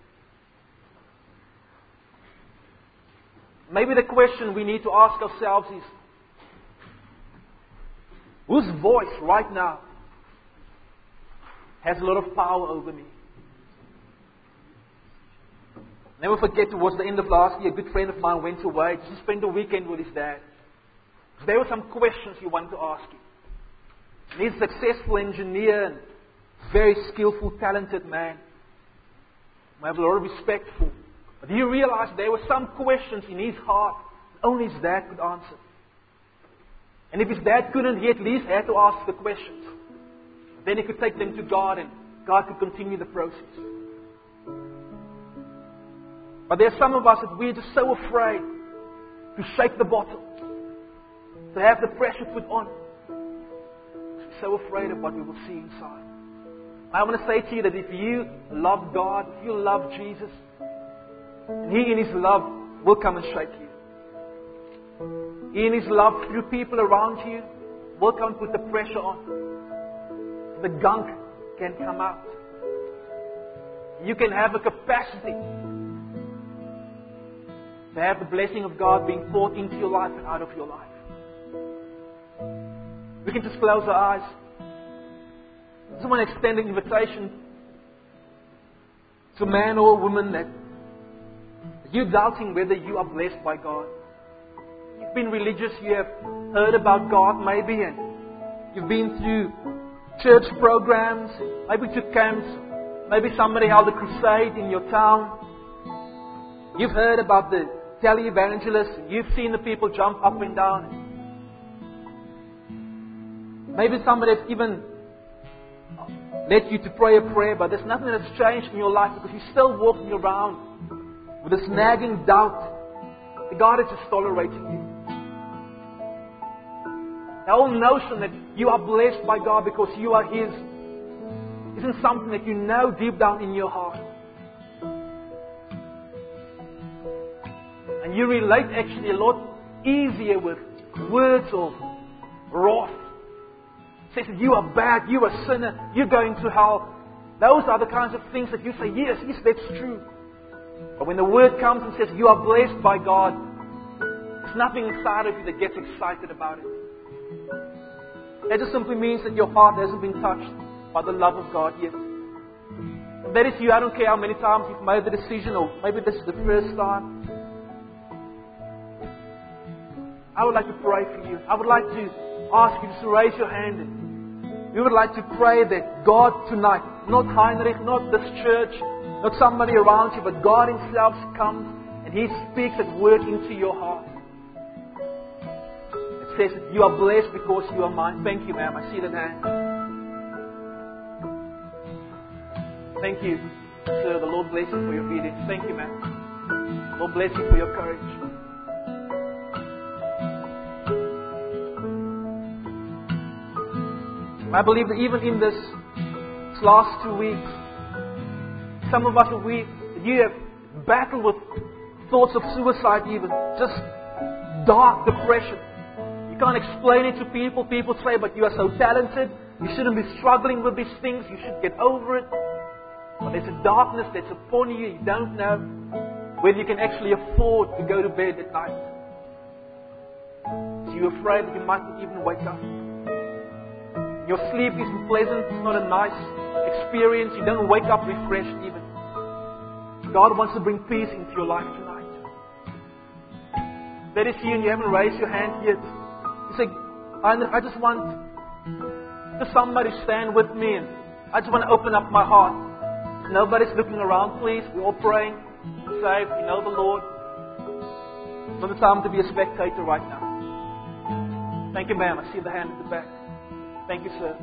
Maybe the question we need to ask ourselves is, whose voice right now has a lot of power over me? Never forget, towards the end of last year, a good friend of mine went away to spend the weekend with his dad. So there were some questions he wanted to ask him. And he's a successful engineer and very skillful, talented man. I have a lot of respect for. But he realized there were some questions in his heart that only his dad could answer. And if his dad couldn't, he at least had to ask the questions. Then he could take them to God and God could continue the process. But there are some of us that we're just so afraid to shake the bottle, to have the pressure put on. We're so afraid of what we will see inside. I want to say to you that if you love God, if you love Jesus, and He in His love will come and shake you. He in His love through people around you will come and put the pressure on. The gunk can come out. You can have a capacity to have the blessing of God being poured into your life and out of your life. We can just close our eyes. I just want to extend an invitation to a man or a woman that you're doubting whether you are blessed by God. You've been religious, you have heard about God maybe, and you've been through church programs, maybe to camps, maybe somebody held a crusade in your town. You've heard about the televangelists, you've seen the people jump up and down. Maybe somebody has even led you to pray a prayer, but there's nothing that's changed in your life because you're still walking around with this nagging doubt that God is just tolerating you. The whole notion that you are blessed by God because you are His isn't something that you know deep down in your heart. And you relate actually a lot easier with words of wrath. It says that you are bad, you are a sinner, you're going to hell. Those are the kinds of things that you say, yes, yes, that's true. But when the word comes and says you are blessed by God, there's nothing inside of you that gets excited about it. That just simply means that your heart hasn't been touched by the love of God yet. If that is you, I don't care how many times you've made the decision, or maybe this is the first time. I would like to pray for you. I would like to ask you to raise your hand. And we would like to pray that God tonight, not Heinrich, not this church, not somebody around you, but God Himself comes and He speaks that word into your heart. It says that you are blessed because you are mine. Thank you, ma'am. I see that hand. Thank you, sir. The Lord bless you for your obedience. Thank you, ma'am. The Lord bless you for your courage. I believe that even in this last two weeks, some of us, we, you have battle with thoughts of suicide even. Just dark depression. You can't explain it to people. People say, but you are so talented. You shouldn't be struggling with these things. You should get over it. But there's a darkness that's upon you. You don't know whether you can actually afford to go to bed at night. So you're afraid that you might not even wake up. Your sleep isn't pleasant. It's not a nice experience. You don't wake up refreshed even. God wants to bring peace into your life tonight. That is you and you haven't raised your hand yet. You say, I just want just somebody to stand with me, and I just want to open up my heart. Nobody's looking around, please. We're all praying, saved. We know the Lord. It's not the time to be a spectator right now. Thank you, ma'am. I see the hand at the back. Thank you, sir.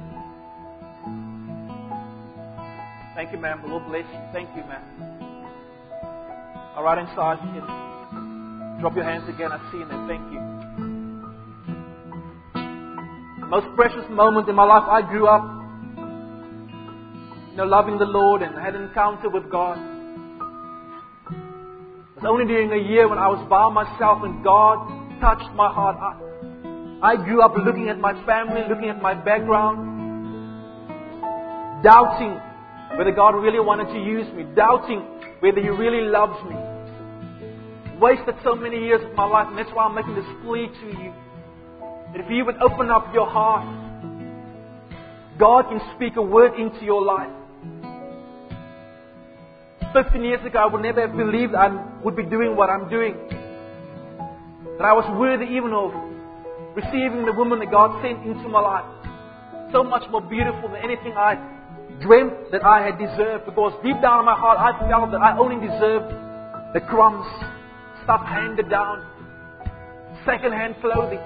Thank you, ma'am. The Lord bless you. Thank you, ma'am. All right, inside, you can drop your hands again. I see them. Thank you. The most precious moment in my life, I grew up, you know, loving the Lord and had an encounter with God. It was only during a year when I was by myself and God touched my heart. I, I grew up looking at my family, looking at my background, doubting whether God really wanted to use me, doubting whether He really loves me. Wasted so many years of my life, and that's why I'm making this plea to you. That if you would open up your heart, God can speak a word into your life. Fifteen years ago, I would never have believed I would be doing what I'm doing. That I was worthy even of receiving the woman that God sent into my life. So much more beautiful than anything I dreamt that I had deserved. Because deep down in my heart, I felt that I only deserved the crumbs, stuff handed down, second-hand clothing.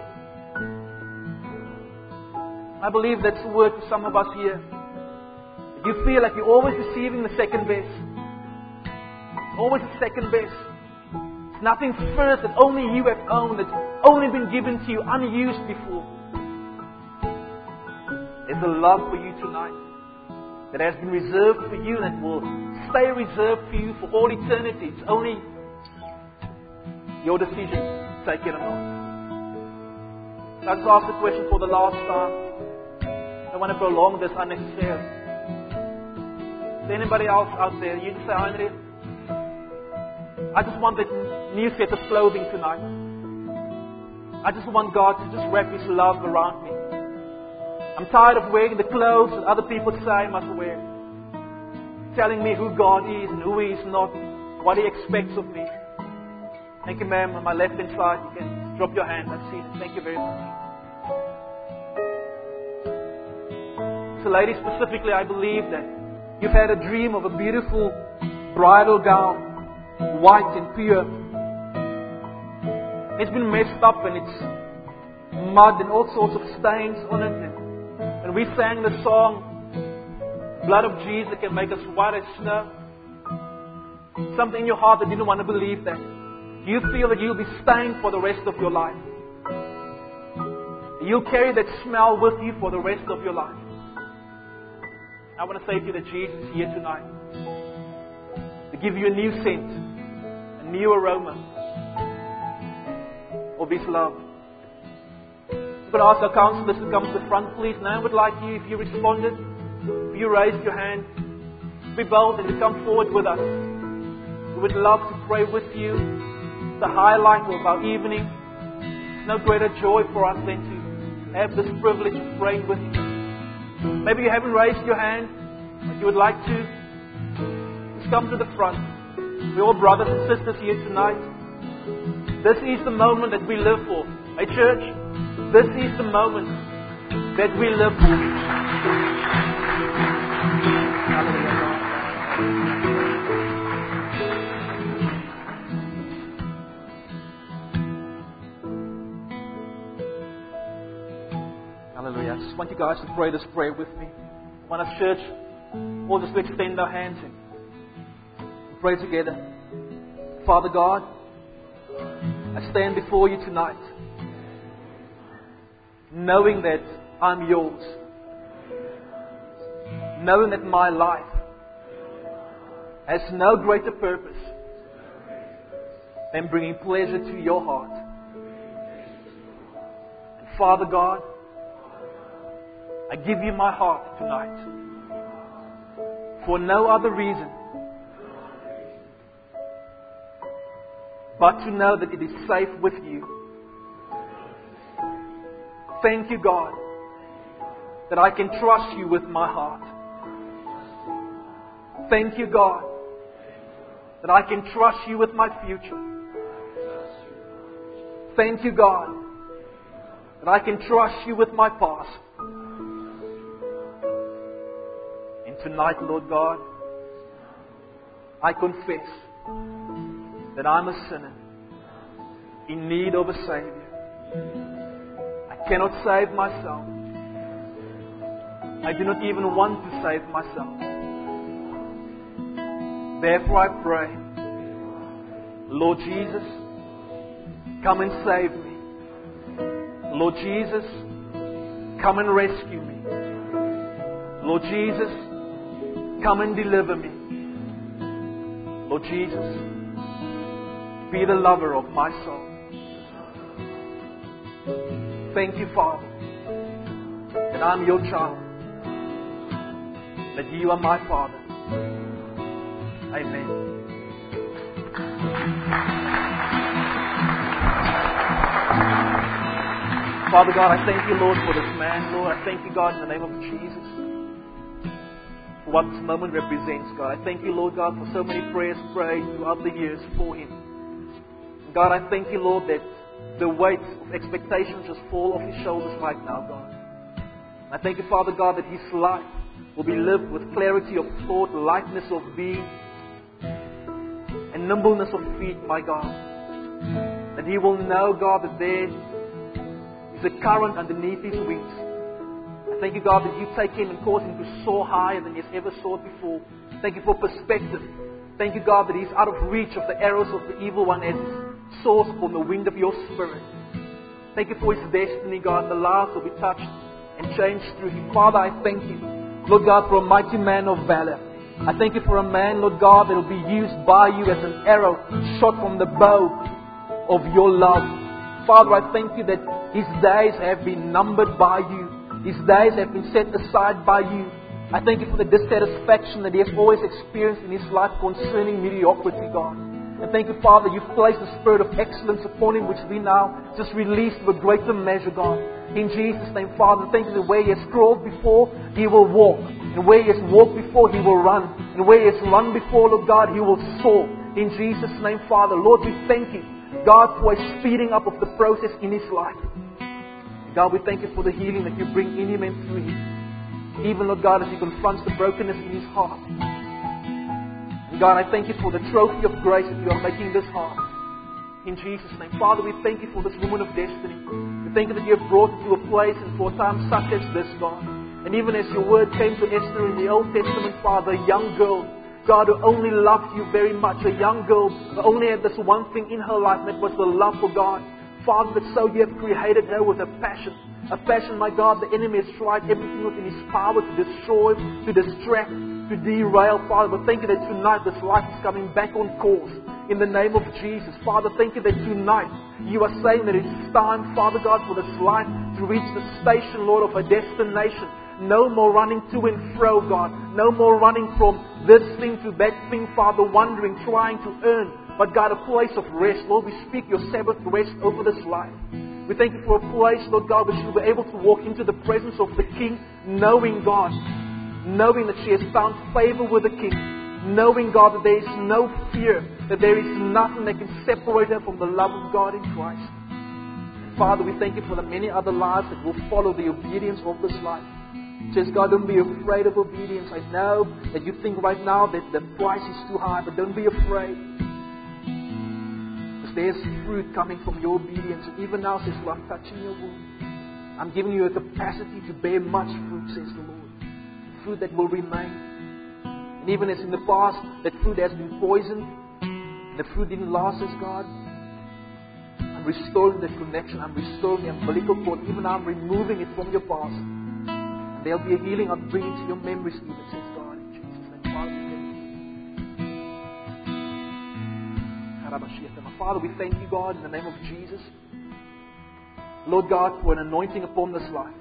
I believe that's the word for some of us here. You feel like you're always receiving the second best. Always the second best. It's nothing first that only you have owned, that's only been given to you, unused before. There's a love for you tonight that has been reserved for you and that will stay reserved for you for all eternity. It's only your decision to take it or not. I'll just ask the question for the last time. I don't want to prolong this unnecessarily. Is there anybody else out there? You just say, Andre, I just want that new set of clothing tonight. I just want God to just wrap His love around me. I'm tired of wearing the clothes that other people say I must wear. Telling me who God is and who He is not. What He expects of me. Thank you, ma'am. On my left hand side, you can drop your hand. I see it. Thank you very much. So ladies, specifically, I believe that you've had a dream of a beautiful bridal gown, white and pure. It's been messed up and it's mud and all sorts of stains on it. And, and we sang the song, blood of Jesus can make us white as snow. Something in your heart that didn't want to believe that. You feel that you'll be stained for the rest of your life. You'll carry that smell with you for the rest of your life. I want to say to you that Jesus is here tonight to give you a new scent, a new aroma of His love. I'm going to ask our counselors to come to the front, please. Now I would like you, if you responded, if you raised your hand, to be bold and to come forward with us. We would love to pray with you. The highlight of our evening. There's no greater joy for us than to have this privilege of praying with you. Maybe you haven't raised your hand, but you would like to. Just come to the front. We're all brothers and sisters here tonight. This is the moment that we live for. Hey church, this is the moment that we live for. Hallelujah. I just want you guys to pray this prayer with me. I want us, church, all just to extend our hands and pray together. Father God, I stand before you tonight, knowing that I'm yours, knowing that my life has no greater purpose and bringing pleasure to your heart. And Father God, I give you my heart tonight for no other reason but to know that it is safe with you. Thank you, God, that I can trust you with my heart. Thank you, God, that I can trust you with my future. Thank you, God, that I can trust you with my past. And tonight, Lord God, I confess that I'm a sinner in need of a Savior. I cannot save myself. I do not even want to save myself. Therefore I pray, Lord Jesus, come and save me. Lord Jesus, come and rescue me. Lord Jesus, come and deliver me. Lord Jesus, be the lover of my soul. Thank you, Father, that I'm your child, that you are my Father. Amen. Father God, I thank you, Lord, for this man, Lord. I thank you, God, in the name of Jesus, for what this moment represents, God. I thank you, Lord God, for so many prayers prayed throughout the years for him. And God, I thank you, Lord, that the weight of expectations just fall off his shoulders right now, God. I thank you, Father God, that his life will be lived with clarity of thought, lightness of being, and nimbleness of feet, my God. That he will know, God, that there is a current underneath his wings. I thank you, God, that you take him and cause him to soar higher than he has ever soared before. Thank you for perspective. Thank you, God, that he's out of reach of the arrows of the evil one as he soars upon the wind of your Spirit. Thank you for his destiny, God. The lives will be touched and changed through him. Father, I thank you, Lord God, for a mighty man of valor. I thank you for a man, Lord God, that will be used by you as an arrow shot from the bow of your love. Father, I thank you that his days have been numbered by you. His days have been set aside by you. I thank you for the dissatisfaction that he has always experienced in his life concerning mediocrity, God. And thank you, Father, you've placed the spirit of excellence upon him, which we now just release to a greater measure, God. In Jesus' name, Father, thank you that where he has crawled before, he will walk. And where he has walked before, he will run. And where he has run before, Lord God, he will soar. In Jesus' name, Father, Lord, we thank you, God, for a speeding up of the process in his life. God, we thank you for the healing that you bring in him and through him. Even, Lord God, as he confronts the brokenness in his heart. And God, I thank you for the trophy of grace that you are making this heart. In Jesus' name. Father, we thank you for this woman of destiny. We thank you that you have brought her to a place and for a time such as this, God. And even as your word came to Esther in the Old Testament, Father, a young girl, God, who only loved you very much. A young girl who only had this one thing in her life, and that was the love for God. Father, that so you have created her with a passion. A passion, my God, the enemy has tried everything within his power to destroy, to distract, to derail, Father. But thank you that tonight this life is coming back on course. In the name of Jesus. Father, thank you that tonight you are saying that it's time, Father God, for this life to reach the station, Lord, of a destination. No more running to and fro, God. No more running from this thing to that thing, Father, wandering, trying to earn. But God, a place of rest. Lord, we speak your Sabbath rest over this life. We thank you for a place, Lord God, where she will be able to walk into the presence of the King, knowing, God, knowing that she has found favor with the King. Knowing, God, that there is no fear, that there is nothing that can separate her from the love of God in Christ. And Father, we thank you for the many other lives that will follow the obedience of this life. Just, God, don't be afraid of obedience. I know that you think right now that the price is too high, but don't be afraid. Because there's fruit coming from your obedience. And even now, says, Lord, I'm touching your womb. I'm giving you a capacity to bear much fruit, says the Lord. Fruit that will remain. And even as in the past, that fruit has been poisoned, the fruit didn't last us, God. I'm restoring that connection. I'm restoring the umbilical cord. Even now, I'm removing it from your past. And there'll be a healing I'm bringing to your memories, even, says God. In Jesus' name, Father, we thank you. Father, we thank you, God, in the name of Jesus. Lord God, for an anointing upon this life.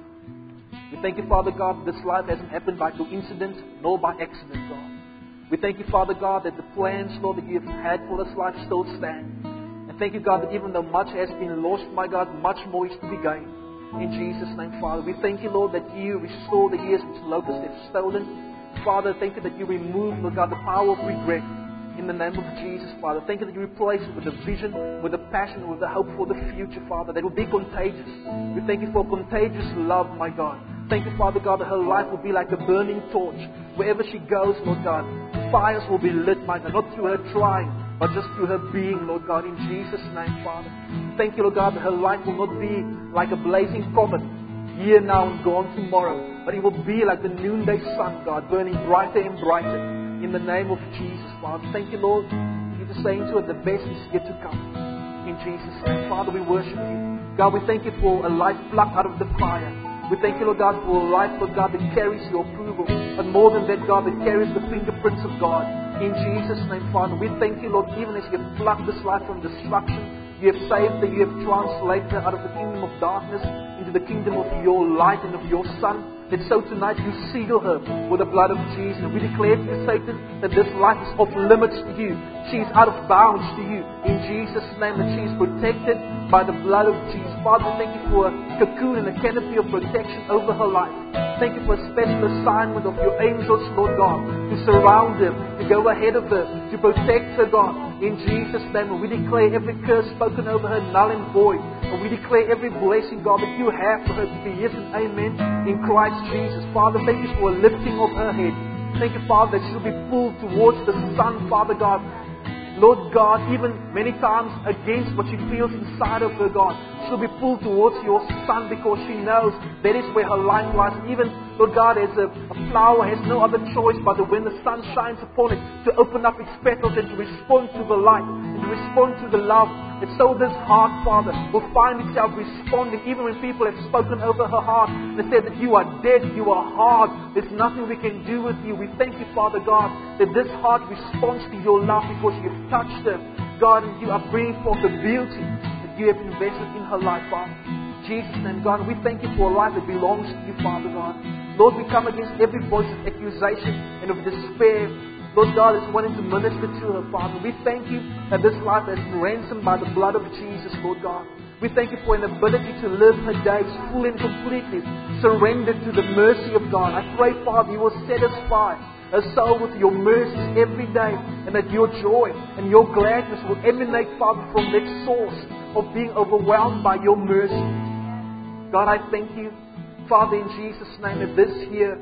We thank you, Father God, that this life hasn't happened by coincidence nor by accident, God. We thank you, Father God, that the plans, Lord, that you have had for this life still stand. And thank you, God, that even though much has been lost, my God, much more is to be gained. In Jesus' name, Father. We thank you, Lord, that you restore the years which locusts have stolen. Father, thank you that you remove, Lord God, the power of regret. In the name of Jesus, Father. Thank you that you replace it with a vision, with a passion, with a hope for the future, Father, that will be contagious. We thank you for contagious love, my God. Thank you, Father God, that her life will be like a burning torch. Wherever she goes, Lord God, fires will be lit, my God, not through her trying, but just through her being, Lord God, in Jesus' name, Father. Thank you, Lord God, that her life will not be like a blazing comet, here now and gone tomorrow, but it will be like the noonday sun, God, burning brighter and brighter. In the name of Jesus, Father. Thank you, Lord. You're just saying to it, the best is yet to come. In Jesus' name. Father, we worship you. God, we thank you for a life plucked out of the fire. We thank you, Lord God, for a life, Lord God, that carries your approval. But more than that, God, that carries the fingerprints of God. In Jesus' name, Father. We thank you, Lord, even as you have plucked this life from destruction. You have saved her. You have translated her out of the kingdom of darkness into the kingdom of your light and of your Son. That so tonight you seal her with the blood of Jesus. And we declare to Satan that this life is off limits to you. She is out of bounds to you. In Jesus' name, that she is protected by the blood of Jesus. Father, thank you for a cocoon and a canopy of protection over her life. Thank you for a special assignment of your angels, Lord God, to surround her, to go ahead of her, to protect her, God. In Jesus' name, and we declare every curse spoken over her null and void. And we declare every blessing, God, that you have for her to be yes and amen in Christ Jesus. Father, thank you for a lifting of her head. Thank you, Father, that she'll be pulled towards the sun, Father God. Lord God, even many times against what she feels inside of her, God. She'll be pulled towards your Son because she knows that is where her life lies. Even, Lord God, as a, a flower has no other choice but that when the sun shines upon it, to open up its petals and to respond to the light, and to respond to the love. And so this heart, Father, will find itself responding even when people have spoken over her heart and said that you are dead, you are hard, there's nothing we can do with you. We thank you, Father God, that this heart responds to your love because you've touched her, God, and you are bringing forth the beauty that you have invested in her life, Father. Jesus and God, we thank you for a life that belongs to you, Father God. Lord, we come against every voice of accusation and of despair. Lord God is wanting to minister to her, Father. We thank you that this life has been ransomed by the blood of Jesus, Lord God. We thank you for an ability to live her days fully and completely surrendered to the mercy of God. I pray, Father, you will satisfy her soul with your mercies every day, and that your joy and your gladness will emanate, Father, from that source of being overwhelmed by your mercy. God, I thank you, Father, in Jesus' name, that this year,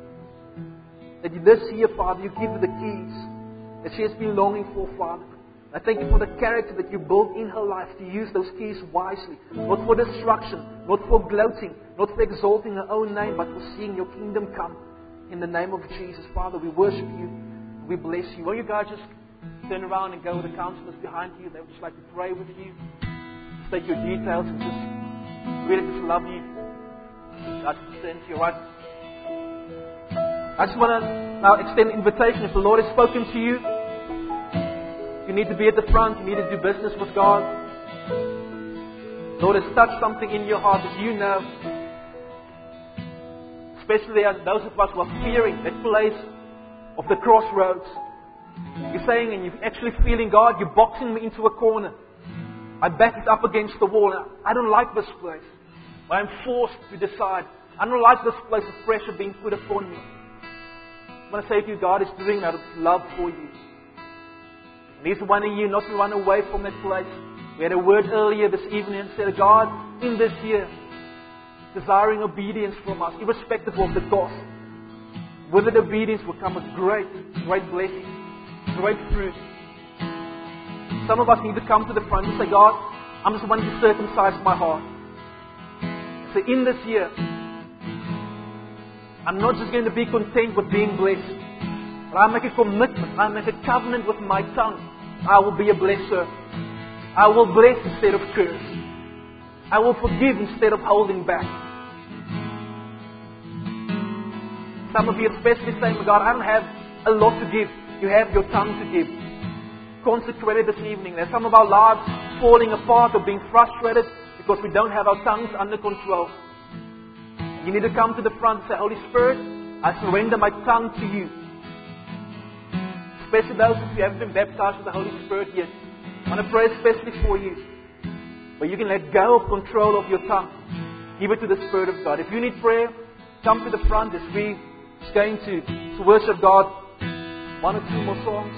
that this year, Father, you give her the keys that she has been longing for, Father. I thank you for the character that you built in her life to use those keys wisely. Not for destruction, not for gloating, not for exalting her own name, but for seeing your kingdom come. In the name of Jesus, Father, we worship you. We bless you. Will you guys just turn around and go with the counselors behind you? They would just like to pray with you. Just take your details and just really just love you. God, stand to your right. I just want to now extend an invitation. If the Lord has spoken to you, you need to be at the front. You need to do business with God. The Lord has touched something in your heart that you know. Especially as those of us who are fearing that place of the crossroads. You're saying and you're actually feeling, God, you're boxing me into a corner. My back is up against the wall. I don't like this place. I'm forced to decide. I don't like this place of pressure being put upon me. I want to say to you, God is doing that out of love for you. And He's wanting you not to run away from that place. We had a word earlier this evening and said, God, in this year, desiring obedience from us, irrespective of the cost. With that obedience will come a great, great blessing, great fruit. Some of us need to come to the front and say, God, I'm just wanting to circumcise my heart. So in this year, I'm not just going to be content with being blessed, but I make a commitment, I make a covenant with my tongue. I will be a blesser. I will bless instead of curse. I will forgive instead of holding back. Some of you especially saying, God, I don't have a lot to give. You have your tongue to give. consecrated this evening. There's some of our lives falling apart or being frustrated because we don't have our tongues under control. You need to come to the front and say, Holy Spirit, I surrender my tongue to you. Especially those of you who haven't been baptized with the Holy Spirit yet. I want to pray especially for you. Where you can let go of control of your tongue. Give it to the Spirit of God. If you need prayer, come to the front as we are going to, to worship God. One or two more songs.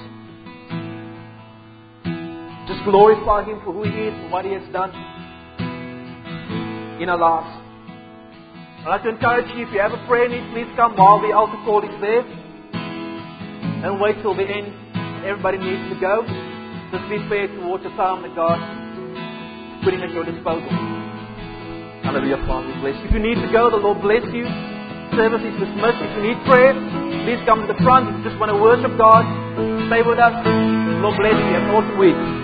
Just glorify Him for who He is and what He has done in our lives. I'd like to encourage you, if you have a prayer need, please come while the altar call is there. Don't wait till the end. Everybody needs to go. Just be fair towards the time that God is putting at your disposal. Hallelujah, Father, we bless you. If you need to go, the Lord bless you. Service is dismissed. If you need prayer, please come to the front. If you just want to worship God, stay with us. The Lord bless you. Have an awesome week.